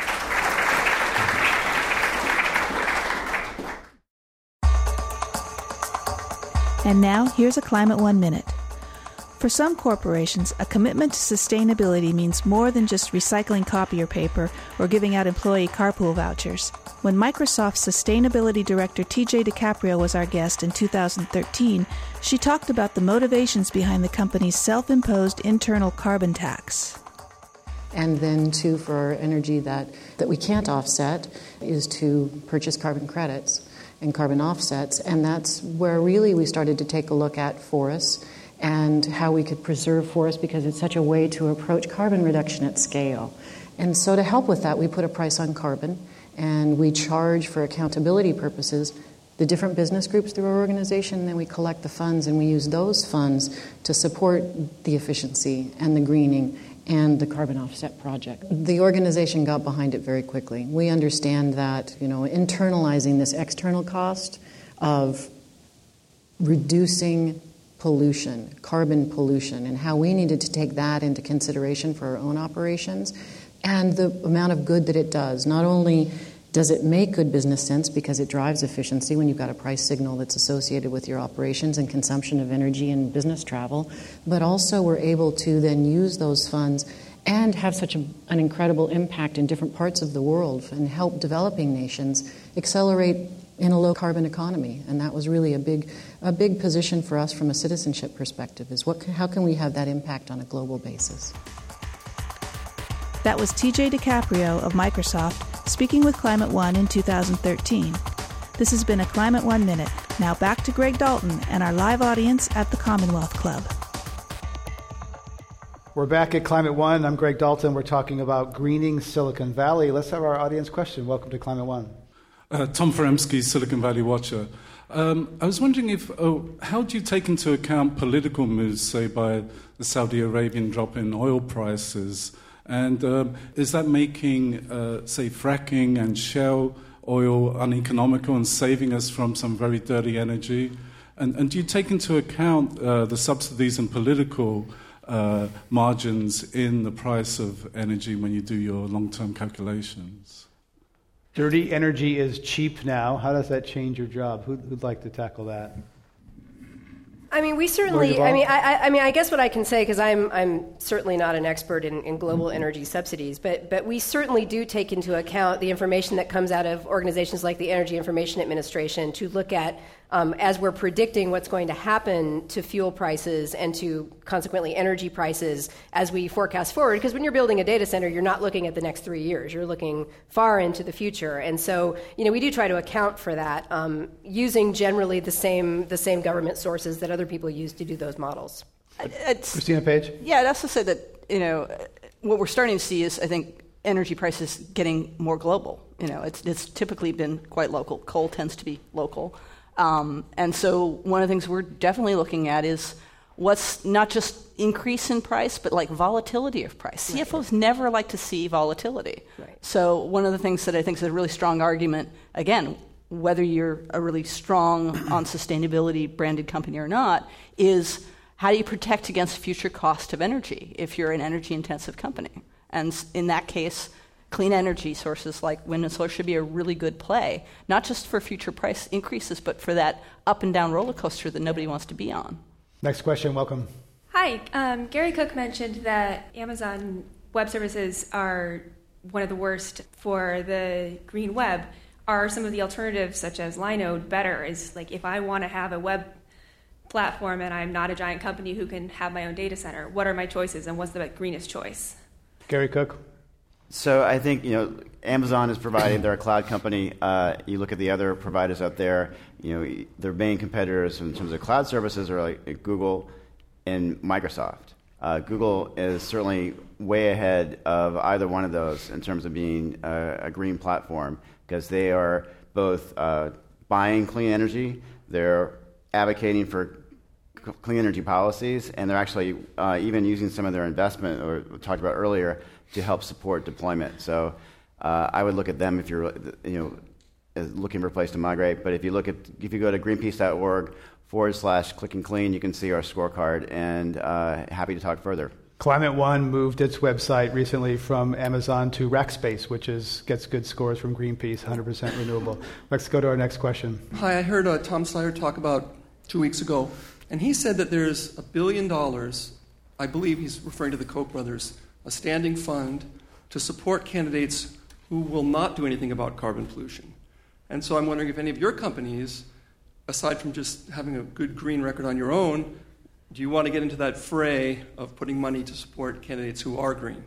And now, here's a Climate One Minute. For some corporations, a commitment to sustainability means more than just recycling copier paper or giving out employee carpool vouchers. When Microsoft's Sustainability Director T J DiCaprio was our guest in two thousand thirteen, she talked about the motivations behind the company's self-imposed internal carbon tax. And then, too, for energy that, that we can't offset is to purchase carbon credits and carbon offsets. And that's where really we started to take a look at forests and how we could preserve forests because it's such a way to approach carbon reduction at scale. And so to help with that, we put a price on carbon, and we charge for accountability purposes the different business groups through our organization, and then we collect the funds, and we use those funds to support the efficiency and the greening and the carbon offset project. The organization got behind it very quickly. We understand that, you know, internalizing this external cost of reducing pollution, carbon pollution, and how we needed to take that into consideration for our own operations and the amount of good that it does. Not only does it make good business sense because it drives efficiency when you've got a price signal that's associated with your operations and consumption of energy and business travel, but also we're able to then use those funds and have such a, an incredible impact in different parts of the world and help developing nations accelerate in a low-carbon economy. And that was really a big a big position for us from a citizenship perspective, is what how can we have that impact on a global basis? That was T J DiCaprio of Microsoft speaking with Climate One in two thousand thirteen. This has been a Climate One Minute. Now back to Greg Dalton and our live audience at the Commonwealth Club. We're back at Climate One. I'm Greg Dalton. We're talking about greening Silicon Valley. Let's have our audience question. Welcome to Climate One. Uh, Tom Foremsky, Silicon Valley Watcher. Um, I was wondering if, oh, how do you take into account political moves, say, by the Saudi Arabian drop in oil prices? And um, is that making, uh, say, fracking and shale oil uneconomical and saving us from some very dirty energy? And, and do you take into account uh, the subsidies and political uh, margins in the price of energy when you do your long-term calculations? Dirty energy is cheap now. How does that change your job? Who'd, who'd like to tackle that? I mean, we certainly. I mean, I, I mean, I guess what I can say, because I'm, I'm certainly not an expert in, in global energy subsidies, but, but we certainly do take into account the information that comes out of organizations like the Energy Information Administration to look at, um, as we're predicting what's going to happen to fuel prices and to consequently energy prices as we forecast forward. Because when you're building a data center, you're not looking at the next three years. You're looking far into the future, and so you know we do try to account for that um, using generally the same the same government sources that other people use to do those models. It's, Christina Page? Yeah, I'd also say that, you know, what we're starting to see is, I think, energy prices getting more global. You know, it's it's typically been quite local. Coal tends to be local. Um, and so one of the things we're definitely looking at is what's not just increase in price, but like volatility of price. Right. C F Os never like to see volatility. Right. So one of the things that I think is a really strong argument, again, whether you're a really strong on sustainability branded company or not, is how do you protect against future cost of energy if you're an energy intensive company? And in that case, clean energy sources like wind and solar should be a really good play, not just for future price increases, but for that up and down roller coaster that nobody wants to be on. Next question, welcome. Hi, um, Gary Cook mentioned that Amazon Web Services are one of the worst for the green web. Are some of the alternatives, such as Linode, better? Is like if I want to have a web platform and I'm not a giant company who can have my own data center, what are my choices and what's the greenest choice? Gary Cook. So I think, you know, Amazon is providing, they're a cloud company. Uh, you look at the other providers out there, you know, their main competitors in terms of cloud services are like Google and Microsoft. Uh, Google is certainly way ahead of either one of those in terms of being a, a green platform, because they are both uh, buying clean energy, they're advocating for c- clean energy policies, and they're actually uh, even using some of their investment, or we talked about earlier, to help support deployment. So uh, I would look at them if you're, you know, looking for a place to migrate. But if you look at, if you go to greenpeace.org forward slash click and clean, you can see our scorecard, and uh, happy to talk further. Climate One moved its website recently from Amazon to Rackspace, which is gets good scores from Greenpeace, one hundred percent renewable. Let's go to our next question. Hi, I heard uh, Tom Steyer talk about two weeks ago, and he said that there's a billion dollars, I believe he's referring to the Koch brothers, a standing fund to support candidates who will not do anything about carbon pollution. And so I'm wondering if any of your companies, aside from just having a good green record on your own, do you want to get into that fray of putting money to support candidates who are green?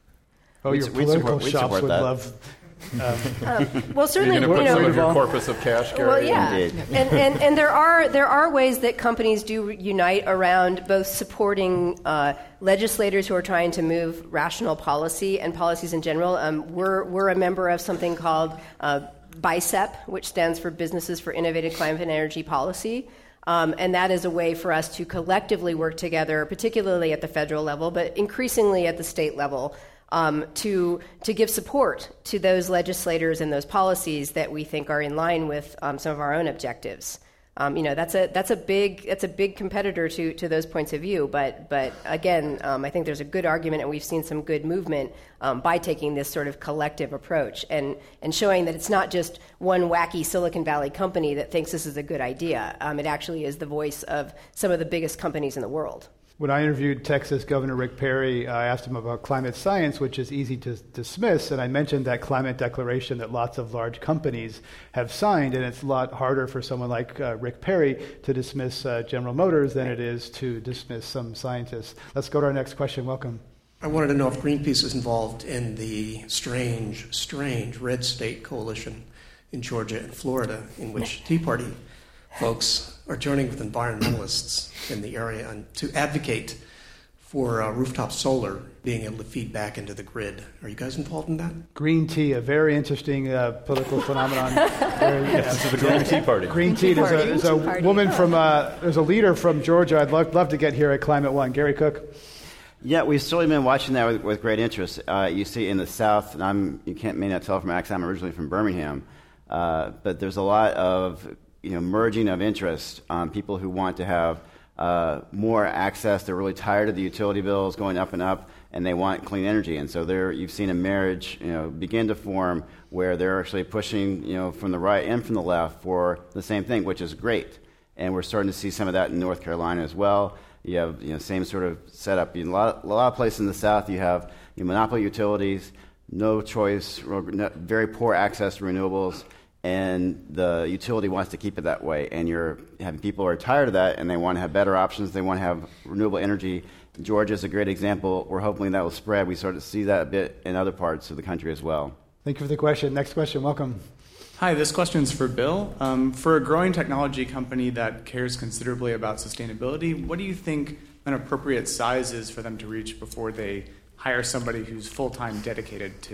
Oh, we'd, your we'd political support, shops would that. love... Um, um, well, certainly, You're going to put you know, some of your corpus of cash, Gary? Well, yeah, Indeed. and, and and there are there are ways that companies do unite around both supporting uh, legislators who are trying to move rational policy and policies in general. Um, we're we're a member of something called uh, BICEP, which stands for Businesses for Innovative Climate and Energy Policy. Um, and that is a way for us to collectively work together, particularly at the federal level, but increasingly at the state level, um, to to give support to those legislators and those policies that we think are in line with um, some of our own objectives. Um, you know, that's a that's a big that's a big competitor to to those points of view. But but again, um, I think there's a good argument, and we've seen some good movement um, by taking this sort of collective approach and and showing that it's not just one wacky Silicon Valley company that thinks this is a good idea. Um, it actually is the voice of some of the biggest companies in the world. When I interviewed Texas Governor Rick Perry, I asked him about climate science, which is easy to dismiss, and I mentioned that climate declaration that lots of large companies have signed, and it's a lot harder for someone like uh, Rick Perry to dismiss uh, General Motors than it is to dismiss some scientists. Let's go to our next question. Welcome. I wanted to know if Greenpeace is involved in the strange, strange red state coalition in Georgia and Florida, in which Tea Party folks are joining with environmentalists in the area and to advocate for uh, rooftop solar being able to feed back into the grid. Are you guys involved in that? Green tea, a very interesting uh, political phenomenon. Very, yeah. This is the Green Tea Party. Green tea. There's a, there's a woman from, uh, there's a leader from Georgia I'd love, love to get here at Climate One. Gary Cook. Yeah, we've certainly been watching that with, with great interest. Uh, you see in the South, and I'm, you can't may not tell from my accent, I'm originally from Birmingham, uh, but there's a lot of you know, merging of interest on people who want to have uh, more access. They're really tired of the utility bills going up and up, and they want clean energy. And so there, you've seen a marriage, you know, begin to form where they're actually pushing, you know, from the right and from the left for the same thing, which is great. And we're starting to see some of that in North Carolina as well. You have, you know, same sort of setup. In a lot, a lot of places in the South, you have you know, monopoly utilities, no choice, very poor access to renewables. And the utility wants to keep it that way. And you're having people who are tired of that, and they want to have better options. They want to have renewable energy. Georgia is a great example. We're hoping that will spread. We sort of see that a bit in other parts of the country as well. Thank you for the question. Next question. Welcome. Hi, this question is for Bill. Um, for a growing technology company that cares considerably about sustainability, what do you think an appropriate size is for them to reach before they hire somebody who's full-time dedicated to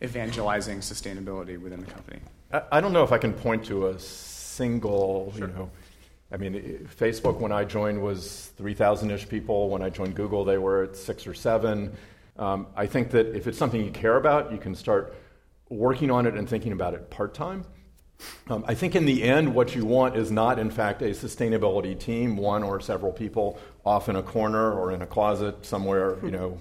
evangelizing sustainability within the company? I, I don't know if I can point to a single, sure. you know, I mean, it, Facebook when I joined was three thousand-ish people. When I joined Google, they were at six or seven. Um, I think that if it's something you care about, you can start working on it and thinking about it part-time. Um, I think in the end, what you want is not, in fact, a sustainability team, one or several people off in a corner or in a closet somewhere, you know,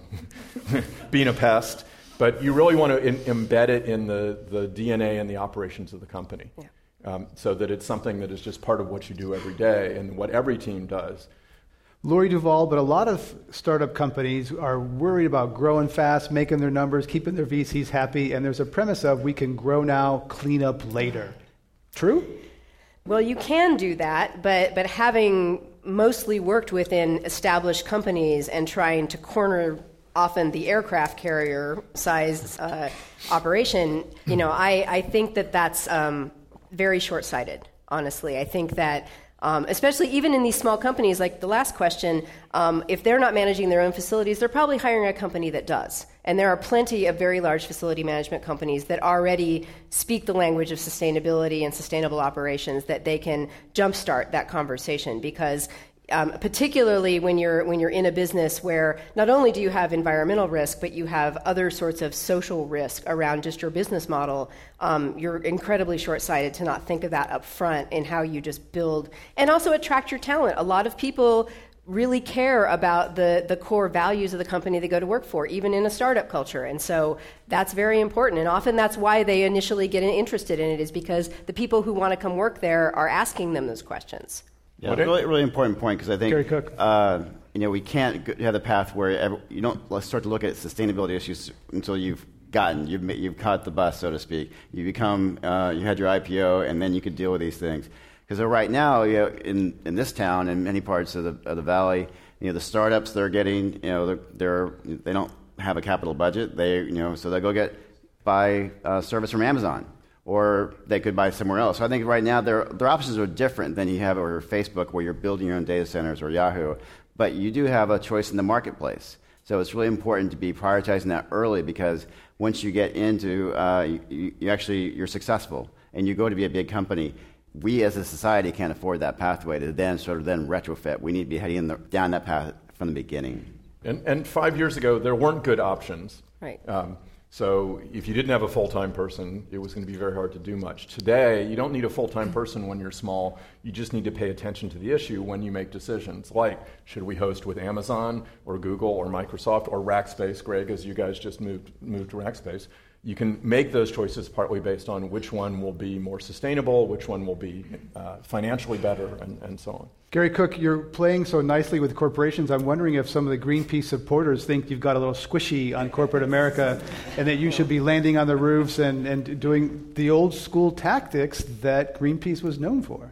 being a pest. But you really want to in- embed it in the, the D N A and the operations of the company. Yeah. Um, so that it's something that is just part of what you do every day and what every team does. Lori Duval, but a lot of startup companies are worried about growing fast, making their numbers, keeping their V Cs happy, and there's a premise of we can grow now, clean up later. True? Well, you can do that, but but having mostly worked within established companies and trying to corner often the aircraft carrier size uh, operation, you know, I, I think that that's um, very short-sighted, honestly. I think that Um, especially even in these small companies, like the last question, um, if they're not managing their own facilities, they're probably hiring a company that does. And there are plenty of very large facility management companies that already speak the language of sustainability and sustainable operations that they can jumpstart that conversation because Um, particularly when you're when you're in a business where not only do you have environmental risk, but you have other sorts of social risk around just your business model, um, you're incredibly short-sighted to not think of that up front in how you just build and also attract your talent. A lot of people really care about the, the core values of the company they go to work for, even in a startup culture. And so that's very important. And often that's why they initially get interested in it, is because the people who want to come work there are asking them those questions. Yeah, really, really important point because I think Gary Cook. Uh, you know we can't have the path where every, you don't. Let's start to look at sustainability issues until you've gotten you've you've caught the bus, so to speak. You become uh, you had your I P O, and then you could deal with these things. Because right now, you know, in in this town and many parts of the of the valley, you know, the startups they're getting, you know, they're, they're they don't have a capital budget. They you know so they go get buy uh, service from Amazon. Or they could buy somewhere else. So I think right now their their options are different than you have over Facebook, where you're building your own data centers, or Yahoo. But you do have a choice in the marketplace. So it's really important to be prioritizing that early, because once you get into, uh, you, you actually you're successful and you go to be a big company. We as a society can't afford that pathway to then sort of then retrofit. We need to be heading in the, down that path from the beginning. And, and five years ago, there weren't good options. Right. Um, So if you didn't have a full-time person, it was going to be very hard to do much. Today, you don't need a full-time person when you're small. You just need to pay attention to the issue when you make decisions, like should we host with Amazon or Google or Microsoft or Rackspace, Greg, as you guys just moved moved to Rackspace. You can make those choices partly based on which one will be more sustainable, which one will be uh, financially better, and, and so on. Gary Cook, you're playing so nicely with corporations. I'm wondering if some of the Greenpeace supporters think you've got a little squishy on corporate America and that you should be landing on the roofs and, and doing the old school tactics that Greenpeace was known for.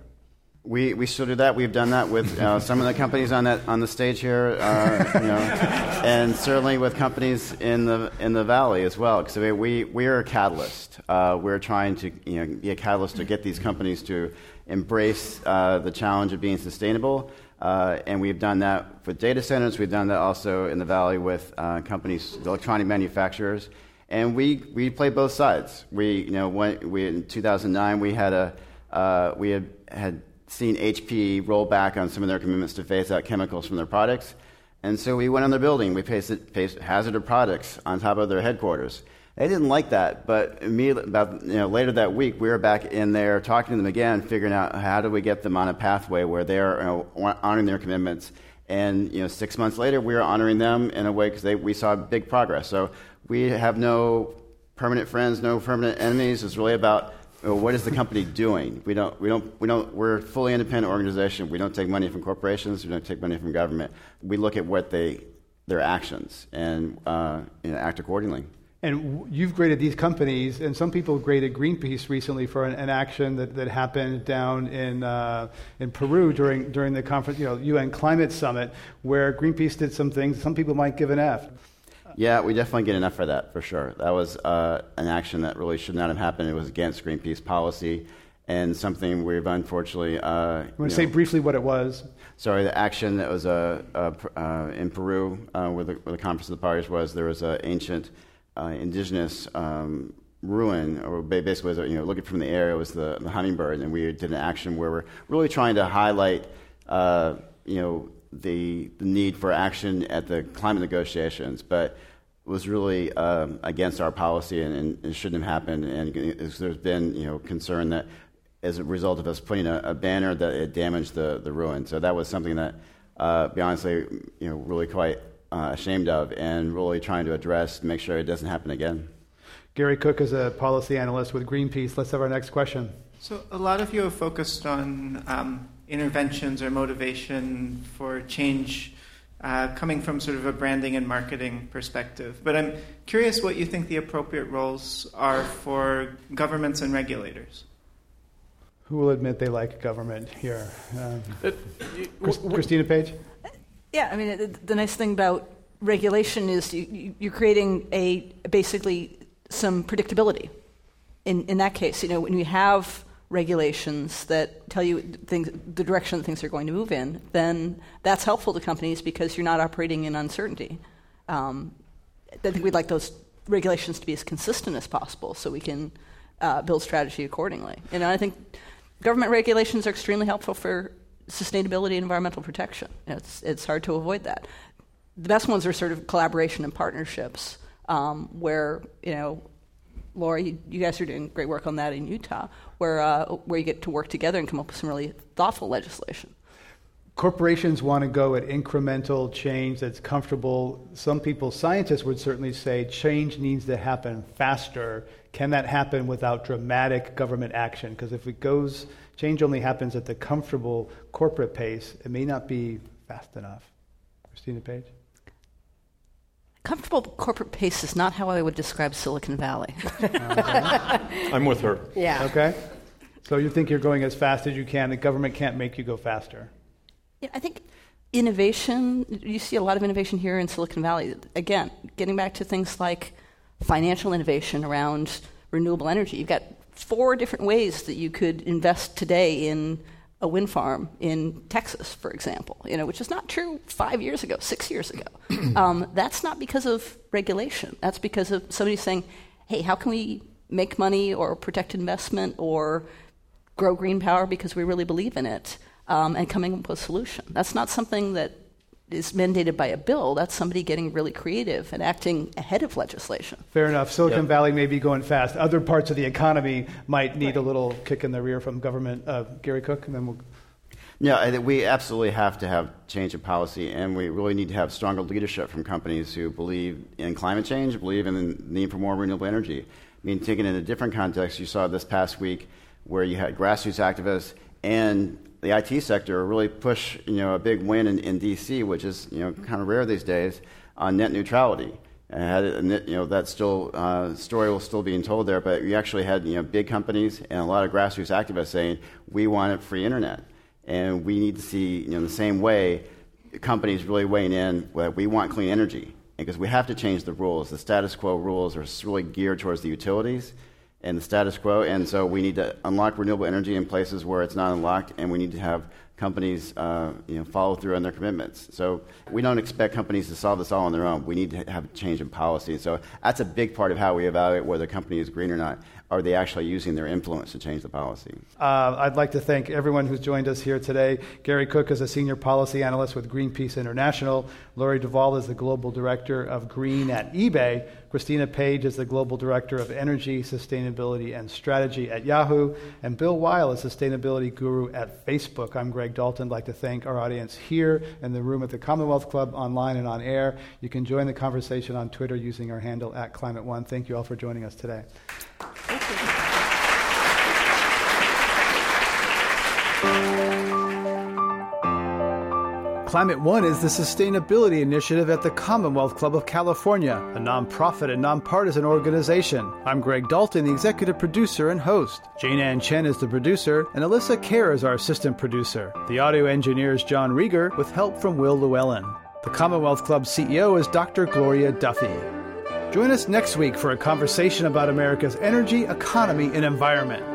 We we still do that. We've done that with uh, some of the companies on that on the stage here, uh, you know, and certainly with companies in the in the valley as well. Because we, we we are a catalyst. Uh, we're trying to you know be a catalyst to get these companies to embrace uh, the challenge of being sustainable. Uh, and we've done that with data centers. We've done that also in the valley with uh, companies, electronic manufacturers, and we we play both sides. We you know when we in two thousand nine we had a uh, we had had. seen H P roll back on some of their commitments to phase out chemicals from their products. And so we went on their building. We pasted, pasted hazardous products on top of their headquarters. They didn't like that, but immediately, about you know, later that week, we were back in there talking to them again, figuring out how do we get them on a pathway where they're you know, honoring their commitments. And you know, six months later, we were honoring them in a way because we saw big progress. So we have no permanent friends, no permanent enemies. It's really about what is the company doing? We don't. We don't. We don't. We're a fully independent organization. We don't take money from corporations. We don't take money from government. We look at what they, their actions, and uh, you know, act accordingly. And you've graded these companies, and some people graded Greenpeace recently for an, an action that, that happened down in uh, in Peru during during the conference, you know, U N Climate Summit, where Greenpeace did some things. Some people might give an F. Yeah, we definitely get enough for that, for sure. That was uh, an action that really should not have happened. It was against Greenpeace policy and something we've unfortunately... Uh, you want to you say know, briefly what it was? Sorry, the action that was uh, uh, uh, in Peru, uh, where, the, where the Conference of the Parties was, there was an ancient uh, indigenous um, ruin, or basically, was, you know, looking from the air, it was the, the hummingbird, and we did an action where we're really trying to highlight, uh, you know, the, the need for action at the climate negotiations, but was really um, against our policy, and, and it shouldn't have happened. And there's been, you know, concern that as a result of us putting a, a banner, that it damaged the, the ruin. So that was something that, uh, to be honestly, you know, really quite uh, ashamed of, and really trying to address to make sure it doesn't happen again. Gary Cook is a policy analyst with Greenpeace. Let's have our next question. So a lot of you have focused on um, interventions or motivation for change uh, coming from sort of a branding and marketing perspective. But I'm curious what you think the appropriate roles are for governments and regulators. Who will admit they like government here? Um, Chris, Christina Page? Yeah, I mean, the, the nice thing about regulation is you, you're creating a basically some predictability. In in that case, you know, when you have regulations that tell you things, the direction that things are going to move in, then that's helpful to companies because you're not operating in uncertainty. Um, I think we'd like those regulations to be as consistent as possible so we can uh, build strategy accordingly. And I think government regulations are extremely helpful for sustainability and environmental protection. You know, it's it's hard to avoid that. The best ones are sort of collaboration and partnerships, um, where, you know, Laura, you, you guys are doing great work on that in Utah, where uh, where you get to work together and come up with some really thoughtful legislation. Corporations want to go at incremental change that's comfortable. Some people, scientists would certainly say change needs to happen faster. Can that happen without dramatic government action? Because if it goes, change only happens at the comfortable corporate pace, it may not be fast enough. Christina Page? Comfortable corporate pace is not how I would describe Silicon Valley. I'm with her. Yeah. Okay. So you think you're going as fast as you can. The government can't make you go faster. Yeah, I think innovation, you see a lot of innovation here in Silicon Valley. Again, getting back to things like financial innovation around renewable energy. You've got four different ways that you could invest today in a wind farm in Texas, for example, you know, which is not true five years ago, six years ago. um, that's not because of regulation. That's because of somebody saying, hey, how can we make money or protect investment or grow green power because we really believe in it, um, and coming up with a solution. That's not something that is mandated by a bill. That's somebody getting really creative and acting ahead of legislation. Fair enough. Silicon Yep. Valley may be going fast. Other parts of the economy might need a little kick in the rear from government. Uh, Gary Cook, and then we'll... Yeah, I think we absolutely have to have change in policy, and we really need to have stronger leadership from companies who believe in climate change, believe in the need for more renewable energy. I mean, taken in a different context, you saw this past week where you had grassroots activists and the I T sector really push, you know, a big win in, in D C, which is, you know, kind of rare these days, on net neutrality. And had it, you know, that still uh, story will still being told there, but you actually had, you know, big companies and a lot of grassroots activists saying we want a free internet, and we need to see, you know, the same way companies really weighing in that we want clean energy, because we have to change the rules. The status quo rules are really geared towards the utilities and the status quo, and so we need to unlock renewable energy in places where it's not unlocked, and we need to have companies uh, you know, follow through on their commitments. So we don't expect companies to solve this all on their own. We need to have a change in policy. So that's a big part of how we evaluate whether a company is green or not. Are they actually using their influence to change the policy? Uh, I'd like to thank everyone who's joined us here today. Gary Cook is a senior policy analyst with Greenpeace International. Laurie Duvall is the global director of Green at eBay. Christina Page is the global director of energy, sustainability, and strategy at Yahoo. And Bill Weil is sustainability guru at Facebook. I'm Greg Dalton. I'd like to thank our audience here in the room at the Commonwealth Club, online and on air. You can join the conversation on Twitter using our handle at Climate One. Thank you all for joining us today. Climate One is the sustainability initiative at the Commonwealth Club of California, a nonprofit and nonpartisan organization. I'm Greg Dalton, the executive producer and host. Jane Ann Chen is the producer, and Alyssa Kerr is our assistant producer. The audio engineer is John Rieger, with help from Will Llewellyn. The Commonwealth Club C E O is Doctor Gloria Duffy. Join us next week for a conversation about America's energy, economy, and environment.